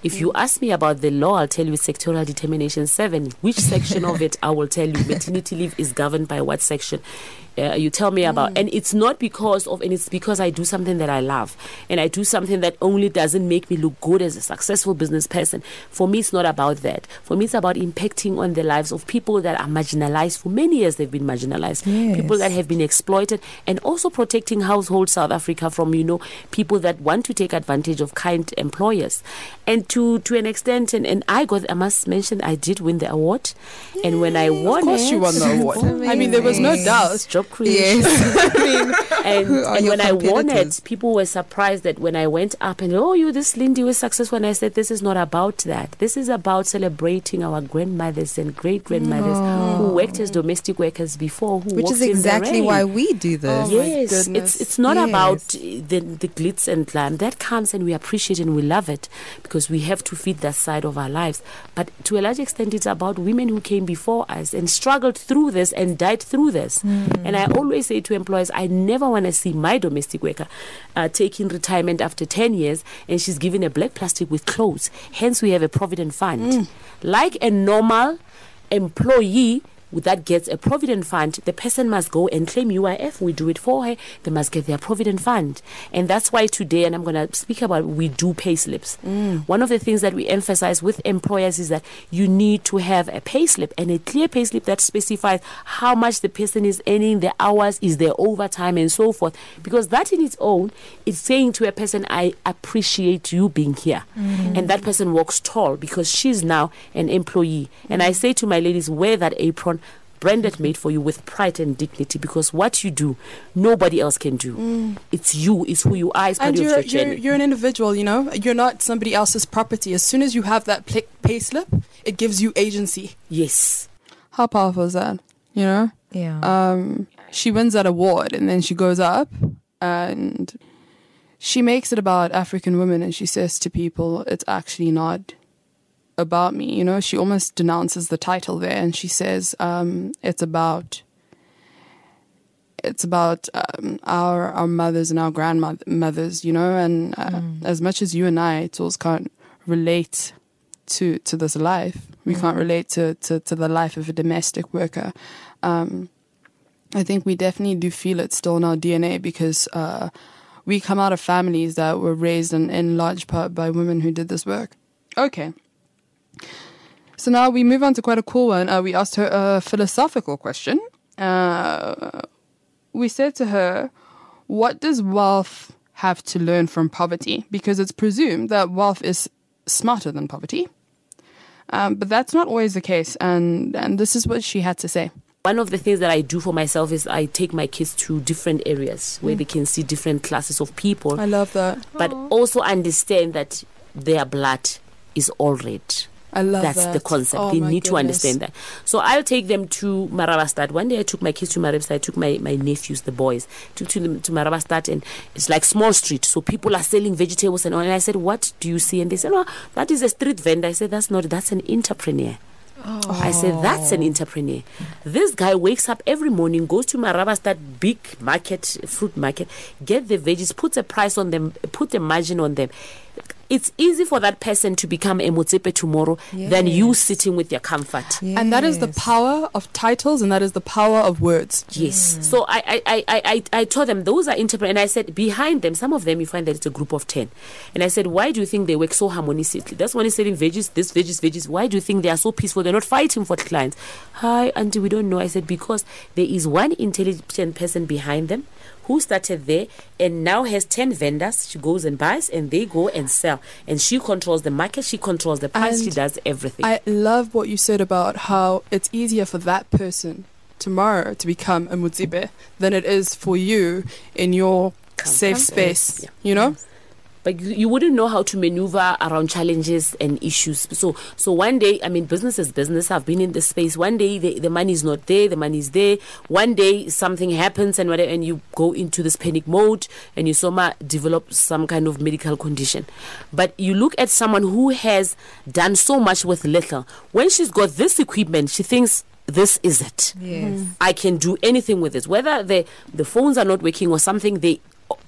If you ask me about the law, I'll tell you sectorial determination 7. Which section of it, I will tell you. Maternity leave is governed by what section? You tell me about, and it's not because of, and it's because I do something that I love, and I do something that only doesn't make me look good as a successful business person. For me, it's not about that. For me, it's about impacting on the lives of people that are marginalized. For many years, they've been marginalized. People that have been exploited, and also protecting household South Africa from, people that want to take advantage of kind employers. And to an extent, and I must mention, I did win the award. And when I won, of course you won the award. I mean, there was no doubt. Job creation. Yes. and when I won it, people were surprised that when I went up and, this Lindy was successful. And I said, this is not about that. This is about celebrating our grandmothers and great-grandmothers who worked as domestic workers before. Which is exactly why we do this. Yes, it's not about the glitz and glam. That comes and we appreciate and we love it because we have to feed that side of our lives. But to a large extent, it's about women who came before us and struggled through this and died through this. And I always say to employers, I never want to see my domestic worker taking retirement after 10 years and she's given a black plastic with clothes. Hence, we have a provident fund. Like a normal employee that gets a provident fund, the person must go and claim UIF. We do it for her. They must get their provident fund. And that's why today, and I'm going to speak about, we do pay slips. One of the things that we emphasize with employers is that you need to have a pay slip, and a clear pay slip that specifies how much the person is earning, the hours, is their overtime, and so forth. Because that in its own is saying to a person, I appreciate you being here. And that person walks tall because she's now an employee. And I say to my ladies, wear that apron, branded made for you with pride and dignity, because what you do, nobody else can do. It's you, it's who you are, it's part of your journey. You're an individual, you're not somebody else's property. As soon as you have that pay slip, it gives you agency. Yes. How powerful is that? Yeah. She wins that award and then she goes up and she makes it about African women, and she says to people, it's actually not about me. She almost denounces the title there, and she says it's about our mothers and our grandmothers, and as much as you and I tools can't relate to this life, we can't relate to the life of a domestic worker. I think we definitely do feel it still in our DNA because we come out of families that were raised in large part by women who did this work. Okay. So now we move on to quite a cool one. We asked her a philosophical question. We said to her, what does wealth have to learn from poverty? Because it's presumed that wealth is smarter than poverty. But that's not always the case. And this is what she had to say. One of the things that I do for myself is I take my kids to different areas where they can see different classes of people. I love that. But also understand that their blood is all red. I love That's that. the concept. Oh, they my need to goodness. understand that. So I'll take them to Marabastad. One day I took my kids to Marabastad. I took my nephews, the boys, took them to Marabastad, and it's like small street. So people are selling vegetables and all. And I said, what do you see? And they said, oh, that is a street vendor. I said, that's an entrepreneur. I said, that's an entrepreneur. This guy wakes up every morning, goes to Marabastad big market, fruit market, get the veggies, puts a price on them, put a margin on them. It's easy for that person to become a Motsepe tomorrow than you sitting with your comfort. Yes. And that is the power of titles, and that is the power of words. Yes. So I told them those are entrepreneurs, and I said behind them, some of them you find that it's a group of 10. And I said, why do you think they work so harmoniously? That's when he's selling veggies, this veggies. Why do you think they are so peaceful? They're not fighting for the clients. Hi, auntie, we don't know. I said, because there is one intelligent person behind them who started there and now has 10 vendors. She goes and buys and they go and sell. And she controls the market, she controls the price, she does everything. I love what you said about how it's easier for that person tomorrow to become a Motsepe than it is for you in your safe space, you know? But you wouldn't know how to maneuver around challenges and issues. So one day, I mean, business is business. I've been in this space. One day, the money is not there. The money is there. One day, something happens and whatever, and you go into this panic mode and you develop some kind of medical condition. But you look at someone who has done so much with little. When she's got this equipment, she thinks, this is it. Yes. I can do anything with this. Whether the phones are not working or something, they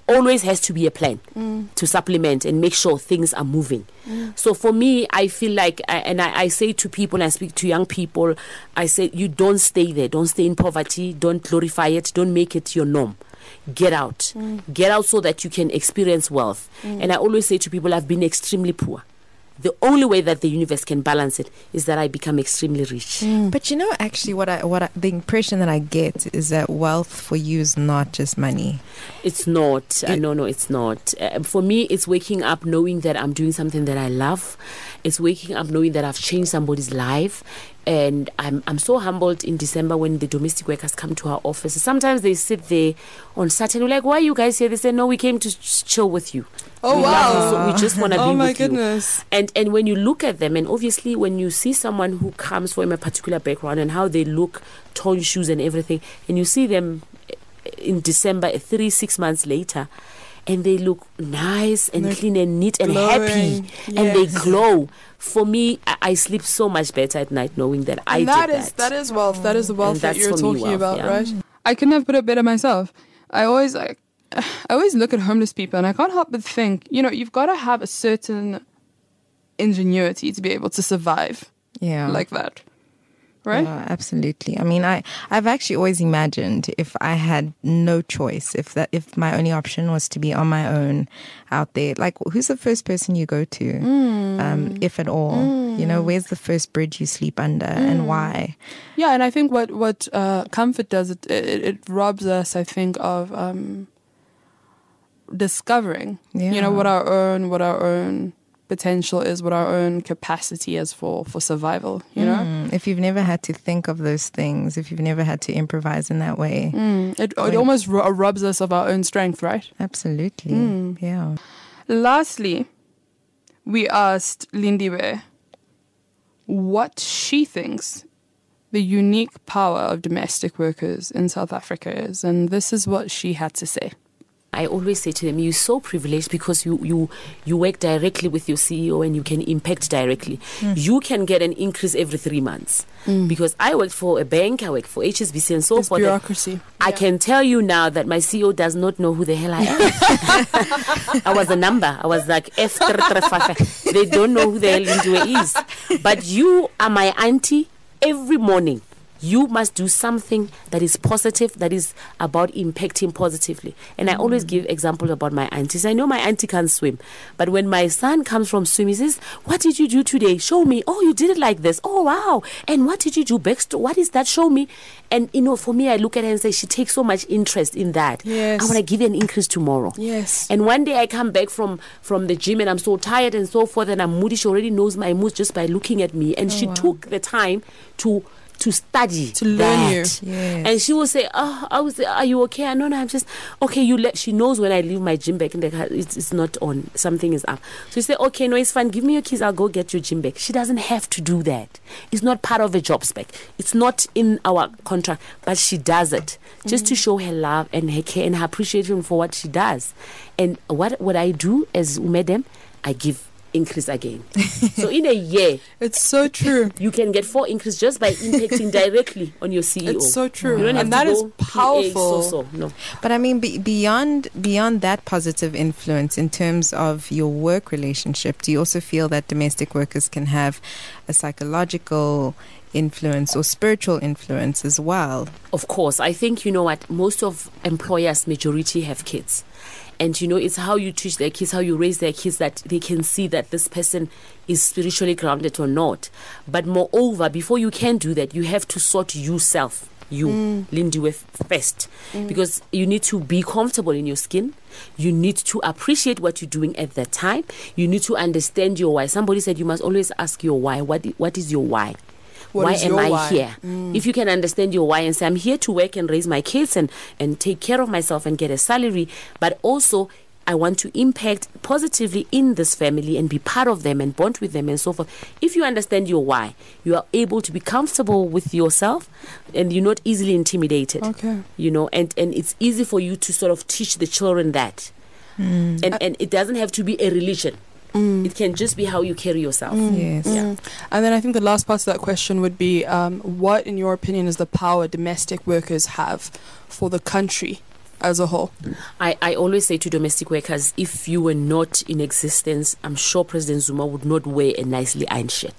always has to be a plan to supplement and make sure things are moving. So for me, I feel like, I say to people, I speak to young people, I say, you don't stay there. Don't stay in poverty. Don't glorify it. Don't make it your norm. Get out. Get out so that you can experience wealth. And I always say to people, I've been extremely poor. The only way that the universe can balance it is that I become extremely rich. But actually, the impression that I get is that wealth for you is not just money. It's not. No, it's not. For me, it's waking up knowing that I'm doing something that I love. It's waking up knowing that I've changed somebody's life. And I'm so humbled in December when the domestic workers come to our office. Sometimes they sit there on Saturday, we're like, why are you guys here? They say, no, we came to chill with you. Oh, we wow. love you, so we just want to be with you. Oh, my goodness. And when you look at them, and obviously when you see someone who comes from a particular background and how they look, torn shoes and everything, and you see them in December, 6 months later, and they look nice and clean and neat and happy, and they glow. For me, I sleep so much better at night knowing that I did that. That is wealth. That is the wealth that you're talking about, right? Yeah. I couldn't have put it better myself. I always look at homeless people and I can't help but think, you've got to have a certain ingenuity to be able to survive like that. Right? Yeah, absolutely. I mean, I've actually always imagined if I had no choice, if my only option was to be on my own out there, like who's the first person you go to, if at all? Where's the first bridge you sleep under and why? Yeah, and I think what comfort does, it robs us, I think, of discovering, what our own potential is, what our own capacity is for survival, if you've never had to think of those things, if you've never had to improvise in that way, it almost robs us of our own strength, right? Absolutely. Yeah. Lastly, we asked Lindiwe what she thinks the unique power of domestic workers in South Africa is, and this is what she had to say. I always say to them, you're so privileged because you work directly with your CEO and you can impact directly. You can get an increase every 3 months. Because I worked for a bank, I worked for HSBC and so forth. Bureaucracy. I can tell you now that my CEO does not know who the hell I am. I was a number. I was like F335. They don't know who the hell Lindiwe is. But you are my auntie every morning. You must do something that is positive, that is about impacting positively. And I always give example about my aunties. I know my auntie can't swim, but when my son comes from swimming, he says, what did you do today? Show me. Oh, you did it like this. Oh, wow. And what did you do? What is that? Show me. And, for me, I look at her and say, she takes so much interest in that. Yes. I want to give you an increase tomorrow. Yes. And one day I come back from the gym and I'm so tired and so forth, and I'm moody. She already knows my mood just by looking at me. And she took the time to study, to learn that. you. Yes. And she will say, I will say, are you okay? No, I'm just okay. She knows when I leave my gym bag in the car, it's not on, something is up. So you say, okay, no, it's fine, give me your keys, I'll go get your gym bag. She doesn't have to do that. It's not part of a job spec. It's not in our contract, but she does it just to show her love and her care and her appreciation for what she does. And what I do as Umedem, I give increase again. So in a year, it's so true. You can get 4 increase just by impacting directly on your CEO. It's so true. You don't have and to that go is powerful. No. But I mean, beyond that positive influence in terms of your work relationship, do you also feel that domestic workers can have a psychological influence or spiritual influence as well? Of course. I think, most of employers, majority have kids. And, it's how you teach their kids, how you raise their kids, that they can see that this person is spiritually grounded or not. But moreover, before you can do that, you have to sort yourself, Lindiwe, first. Because you need to be comfortable in your skin. You need to appreciate what you're doing at that time. You need to understand your why. Somebody said you must always ask your why. What is your why? Why am I here? If you can understand your why and say, I'm here to work and raise my kids and take care of myself and get a salary, but also I want to impact positively in this family and be part of them and bond with them and so forth. If you understand your why, you are able to be comfortable with yourself and you're not easily intimidated. Okay. And it's easy for you to sort of teach the children that. And it doesn't have to be a religion. It can just be how you carry yourself. Yes. Yeah. And then I think the last part of that question would be, what, in your opinion, is the power domestic workers have for the country as a whole? I always say to domestic workers, if you were not in existence, I'm sure President Zuma would not wear a nicely ironed shirt.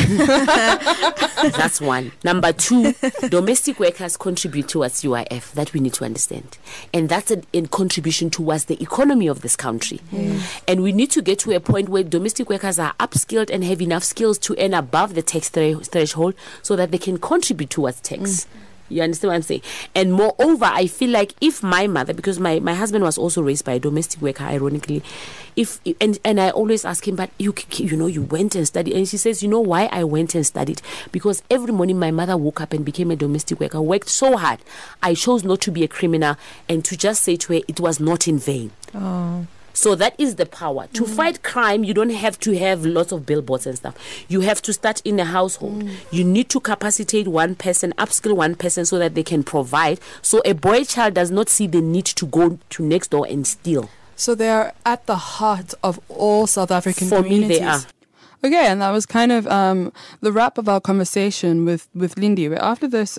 That's one. Number two, domestic workers contribute towards UIF. That we need to understand. And that's a contribution towards the economy of this country. And we need to get to a point where domestic workers are upskilled and have enough skills to earn above the tax threshold so that they can contribute towards tax. You understand what I'm saying? And moreover, I feel like if my mother, because my husband was also raised by a domestic worker, ironically, and I always ask him, but you went and studied, and she says, you know why I went and studied? Because every morning my mother woke up and became a domestic worker, worked so hard. I chose not to be a criminal and to just say to her, it was not in vain. So that is the power. To fight crime, you don't have to have lots of billboards and stuff. You have to start in a household. You need to capacitate one person, upskill one person so that they can provide. So a boy child does not see the need to go to next door and steal. So they are at the heart of all South African communities. For me, they are. Okay, and that was kind of the wrap of our conversation with Lindy. Where after this,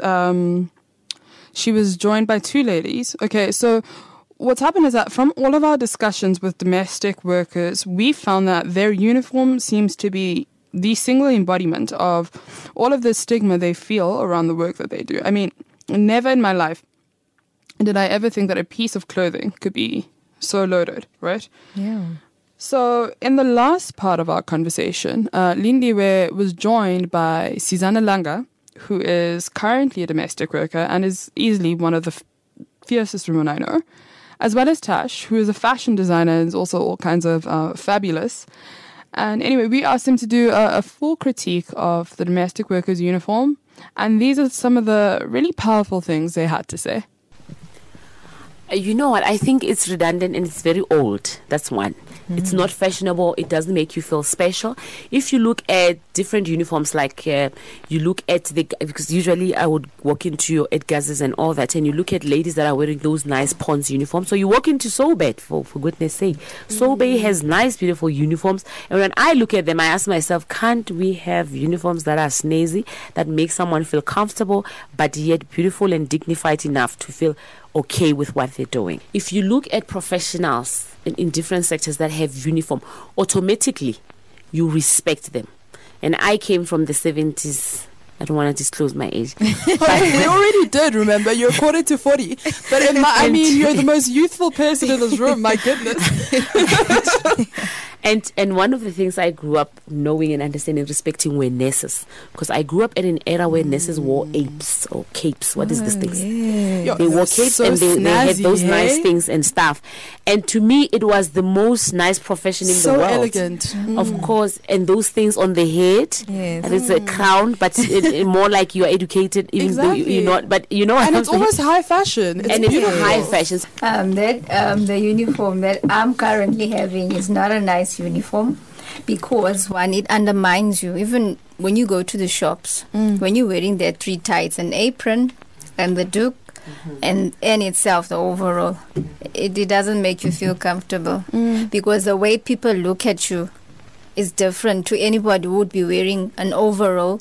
she was joined by two ladies. Okay, so what's happened is that from all of our discussions with domestic workers, we found that their uniform seems to be the single embodiment of all of the stigma they feel around the work that they do. I mean, never in my life did I ever think that a piece of clothing could be so loaded, right? Yeah. So in the last part of our conversation, Lindiwe was joined by Sizana Langa, who is currently a domestic worker and is easily one of the fiercest women I know, as well as Tash, who is a fashion designer and is also all kinds of fabulous. And anyway, we asked him to do a full critique of the domestic workers' uniform. And these are some of the really powerful things they had to say. You know what? I think it's redundant and it's very old. That's one. It's not fashionable. It doesn't make you feel special. If you look at different uniforms, like you look at because usually I would walk into your Edgar's and all that, and you look at ladies that are wearing those nice Pons uniforms. So you walk into Sobe, for goodness sake. Sobe has nice, beautiful uniforms. And when I look at them, I ask myself, can't we have uniforms that are snazzy, that make someone feel comfortable, but yet beautiful and dignified enough to feel okay with what they're doing? If you look at professionals in different sectors that have uniform, automatically you respect them. And I came from the 70s. I don't want to disclose my age. We already did, remember? You're a quarter to 40. But you're the most youthful person in this room, my goodness. And one of the things I grew up knowing and understanding, respecting, were nurses. Because I grew up in an era where nurses wore apes or capes. What is this thing? Yeah. They wore capes so and they had those snazzy, nice things and stuff. And to me, it was the most nice profession in the world. So elegant. Of course. And those things on the head. Yes. And it's a crown, but more like you're educated, even though you're not. But you know what And I'm it's saying? almost high fashion. It's And beautiful. it's high fashion. The uniform that I'm currently having is not a nice uniform because, one, it undermines you. Even when you go to the shops, when you're wearing that 3 tights, an apron and the duke and itself, the overall, it doesn't make you feel comfortable because the way people look at you is different to anybody who would be wearing an overall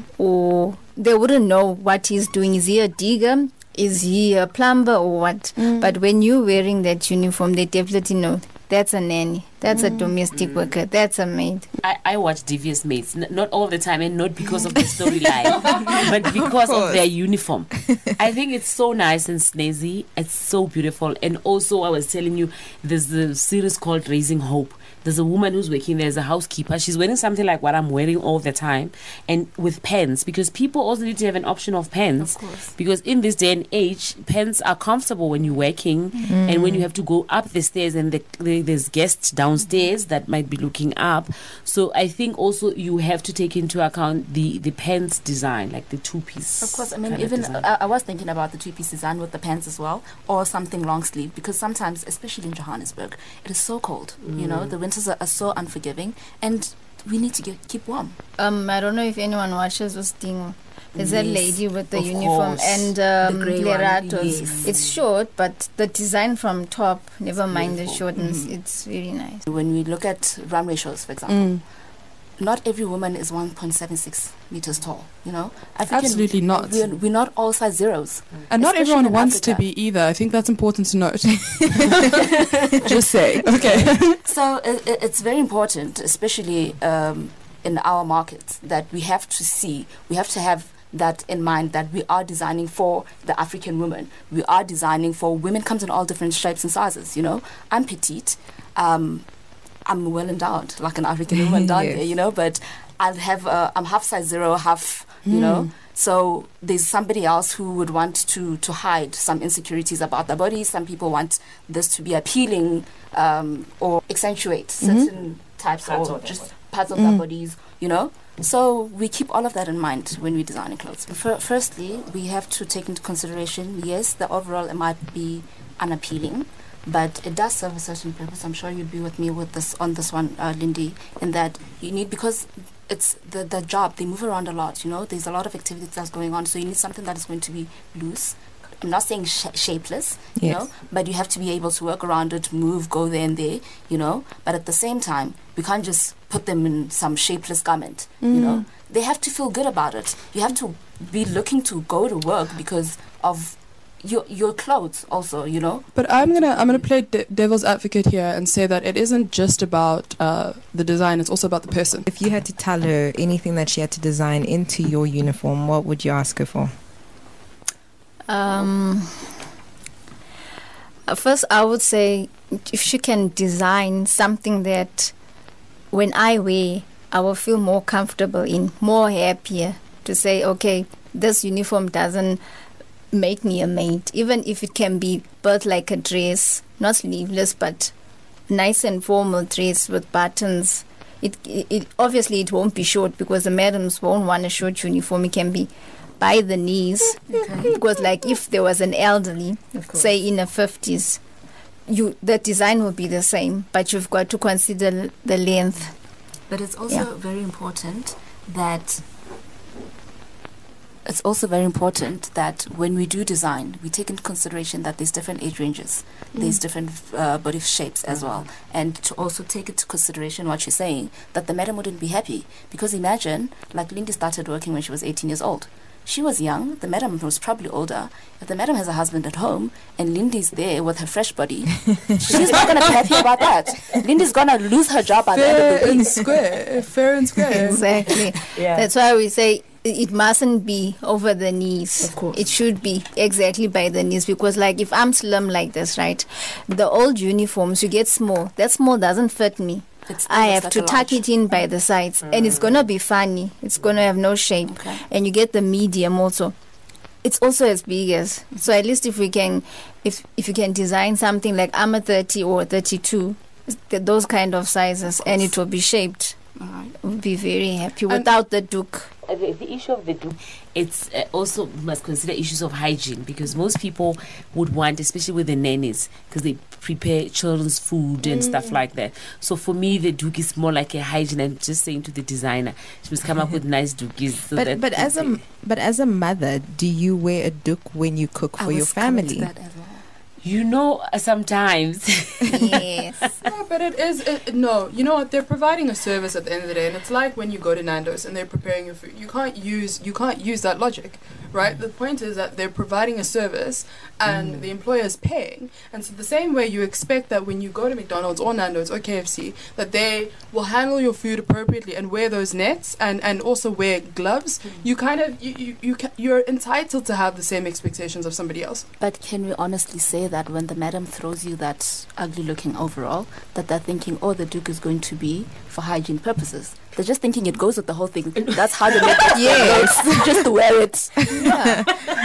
or they wouldn't know what he's doing. Is he a digger? Is he a plumber or what? But when you're wearing that uniform, they definitely know that's a nanny, that's a domestic worker, that's a maid. I watch Devious Maids, not all the time, and not because of the storyline, but because of their uniform. I think it's so nice and snazzy. It's so beautiful. And also, I was telling you, there's a series called Raising Hope. There's a woman who's working there as a housekeeper. She's wearing something like what I'm wearing all the time, and with pens, because people also need to have an option of pens. Of course. Because in this day and age, pens are comfortable when you're working, and when you have to go up the stairs and there's guests downstairs that might be looking up. So I think also you have to take into account the pens design, like the 2-piece. Of course, I mean, even I was thinking about the 2-piece design with the pants as well, or something long sleeve, because sometimes, especially in Johannesburg, it is so cold. You know, the winters are so unforgiving, and we need to keep warm. I don't know if anyone watches Ustingo. There's a Yes, lady with the of uniform course. and The grey one, Leratos. yes. It's short, but the design from top, never mind the beautiful. shortness, it's very nice. When we look at runway shows, for example, not every woman is 1.76 meters tall, you know. Absolutely not. We're not all size zeros. And not especially everyone in wants Africa. to be either. I think that's important to note. Just say. Okay. So it's very important, especially in our markets, that we have to have that in mind, that we are designing for the African woman. We are designing for women comes in all different shapes and sizes, you know. I'm petite. I'm well endowed, like an African woman down Yes. there, you know, but I'm half size zero, half, you know. So there's somebody else who would want to hide some insecurities about their body. Some people want this to be appealing or accentuate certain types or just parts of their bodies, you know. So we keep all of that in mind when we're designing clothes. Firstly, we have to take into consideration, yes, the overall it might be unappealing, but it does serve a certain purpose. I'm sure you'd be with me with this on this one, Lindy, in that you need, because it's the job, they move around a lot, you know, there's a lot of activity that's going on, so you need something that is going to be loose. I'm not saying shapeless, you know, but you have to be able to work around it, move, go there and there, you know, but at the same time, we can't just put them in some shapeless garment, you know. They have to feel good about it. You have to be looking to go to work because of your clothes also, you know. But I'm gonna play devil's advocate here and say that it isn't just about the design; it's also about the person. If you had to tell her anything that she had to design into your uniform, what would you ask her for? First, I would say if she can design something that when I wear, I will feel more comfortable in, more happier to say, okay, this uniform doesn't make me a maid. Even if it can be built like a dress, not sleeveless, but nice and formal dress with buttons. It obviously it won't be short because the madams won't want a short uniform. It can be by the knees, because like if there was an elderly, say in the 50s, the design will be the same, but you've got to consider the length. But it's also very important that when we do design, we take into consideration that there's different age ranges, there's different body shapes as well, and to also take into consideration what you're saying, that the madam wouldn't be happy, because imagine, like Lindy started working when she was 18 years old. She was young, the madam was probably older. If the madam has a husband at home and Lindy's there with her fresh body, she's not going to be happy about that. Lindy's going to lose her job by the end of the week. Fair and square. Exactly. That's why we say it mustn't be over the knees. Of course. It should be exactly by the knees, because like if I'm slim like this, right, the old uniforms, you get small. That small doesn't fit me. I have to tuck it in by the sides, and it's gonna be funny. It's gonna have no shape, and you get the medium also. It's also as big as. So at least if we can, if you can design something like I'm a 30 or 32, those kind of sizes, and it will be shaped. We'll be very happy without the duke. The issue of the duke, it's also must consider issues of hygiene, because most people would want, especially with the nannies, because they prepare children's food and stuff like that. So for me, the duke is more like a hygiene. I'm just saying to the designer, she must come up with nice dukes. So but as a mother, do you wear a duke when you cook for your family? You know, sometimes. Yes. No, but it is. No, you know what? They're providing a service at the end of the day, and it's like when you go to Nando's and they're preparing your food. You can't use that logic, right? The point is that they're providing a service, and the employer is paying. And so the same way you expect that when you go to McDonald's or Nando's or KFC, that they will handle your food appropriately and wear those nets and also wear gloves. You kind of you're entitled to have the same expectations of somebody else. But can we honestly say that when the madam throws you that ugly looking overall, that they're thinking, oh, the duke is going to be for hygiene purposes? They're just thinking it goes with the whole thing. That's how they make it. Yes, just to wear it. Yeah.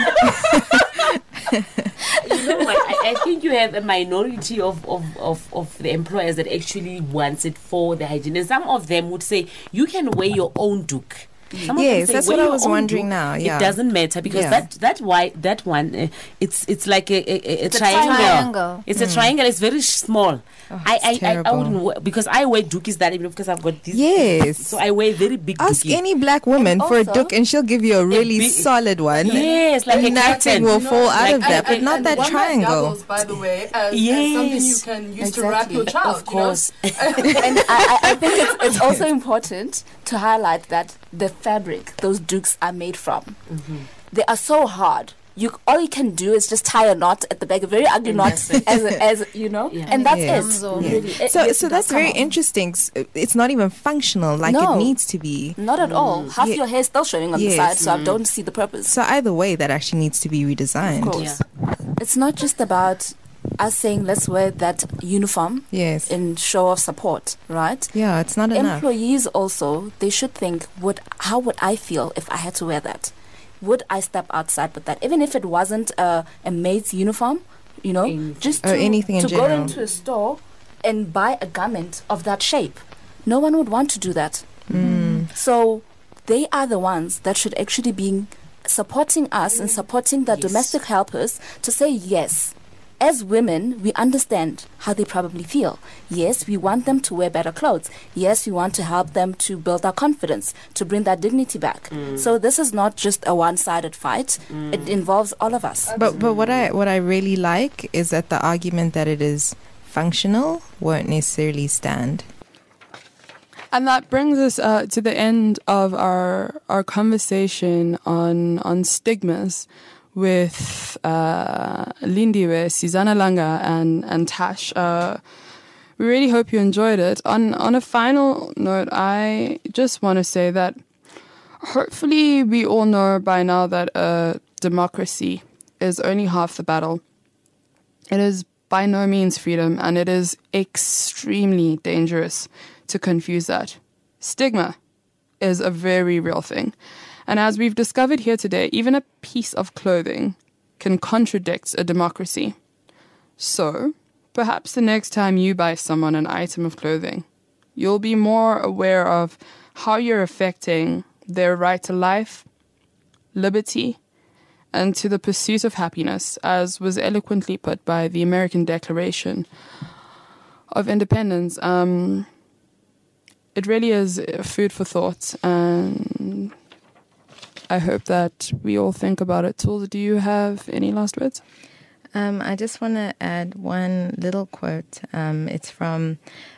You know what? I think you have a minority of the employers that actually wants it for the hygiene. And some of them would say, you can wear your own duke. Some of them Yes, say, that's wear what I your was own wondering Duke. now, yeah. It doesn't matter because Yeah. that one it's like a triangle. triangle. It's a triangle. It's very small. I terrible. wouldn't wear, because I wear dookies that even because I've got this. Yes. So I wear very big Ask dookie. any black woman And for a also- duke and she'll give you a really big- solid one. Yes, like a Nothing curtain. will fall out of Like- that, but not that one triangle. That doubles, by the way, as something you Yes. can use to wrap your Exactly, child. of course. And I think it's also important to highlight that the fabric those dukes are made from, they are so hard. All you can do is just tie a knot at the back, a very ugly knot, as you know, and that's Yes. it. Yeah. Really. So, Yes, so it that's does come very off. interesting. It's not even functional like No. it needs to be. Not at all. Half Yeah. your hair is still showing on the Yes. side, so I don't see the purpose. So either way, that actually needs to be redesigned. Of course. It's not just about us saying let's wear that uniform Yes. in show of support, right? Yeah, it's not enough. Employees also, they should think, how would I feel if I had to wear that? Would I step outside with that? Even if it wasn't a maid's uniform, you know, just Or anything in to go general. into a store and buy a garment of that shape. No one would want to do that. So they are the ones that should actually be supporting us and supporting the domestic helpers to say yes. As women, we understand how they probably feel. Yes, we want them to wear better clothes. Yes, we want to help them to build our confidence, to bring that dignity back. So this is not just a one-sided fight. It involves all of us. But what I really like is that the argument that it is functional won't necessarily stand. And that brings us to the end of our conversation on stigmas with Lindiwe, Sizana Langa, and Tash. We really hope you enjoyed it. On a final note, I just want to say that hopefully we all know by now that democracy is only half the battle. It is by no means freedom, and it is extremely dangerous to confuse that. Stigma is a very real thing. And as we've discovered here today, even a piece of clothing can contradict a democracy. So, perhaps the next time you buy someone an item of clothing, you'll be more aware of how you're affecting their right to life, liberty, and to the pursuit of happiness, as was eloquently put by the American Declaration of Independence. It really is food for thought, and I hope that we all think about it. Tool, do you have any last words? I just want to add one little quote. It's from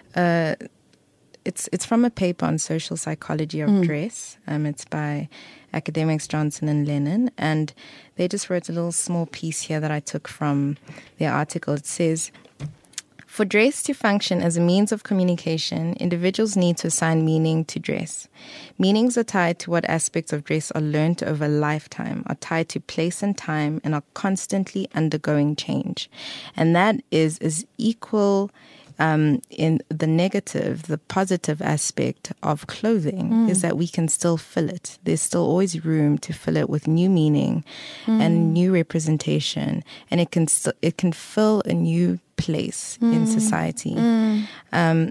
it's from a paper on social psychology of dress. It's by academics Johnson and Lennon, and they just wrote a little small piece here that I took from their article. It says, for dress to function as a means of communication, individuals need to assign meaning to dress. Meanings are tied to what aspects of dress are learned over a lifetime, are tied to place and time, and are constantly undergoing change. And that is equal in the negative. The positive aspect of clothing is that we can still fill it. There's still always room to fill it with new meaning and new representation, and it can fill a new place in society. And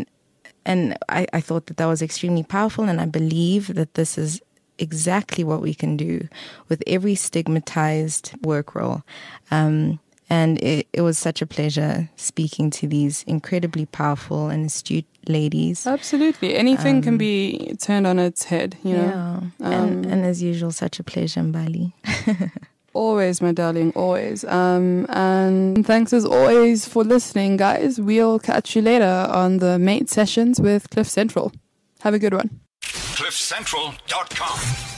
I thought that was extremely powerful, and I believe that this is exactly what we can do with every stigmatized work role. And it was such a pleasure speaking to these incredibly powerful and astute ladies. Absolutely. Anything can be turned on its head, you know. Yeah. And as usual, such a pleasure, Mbali. Always, my darling, always. And thanks as always for listening, guys. We'll catch you later on the Mate Sessions with Cliff Central. Have a good one. CliffCentral.com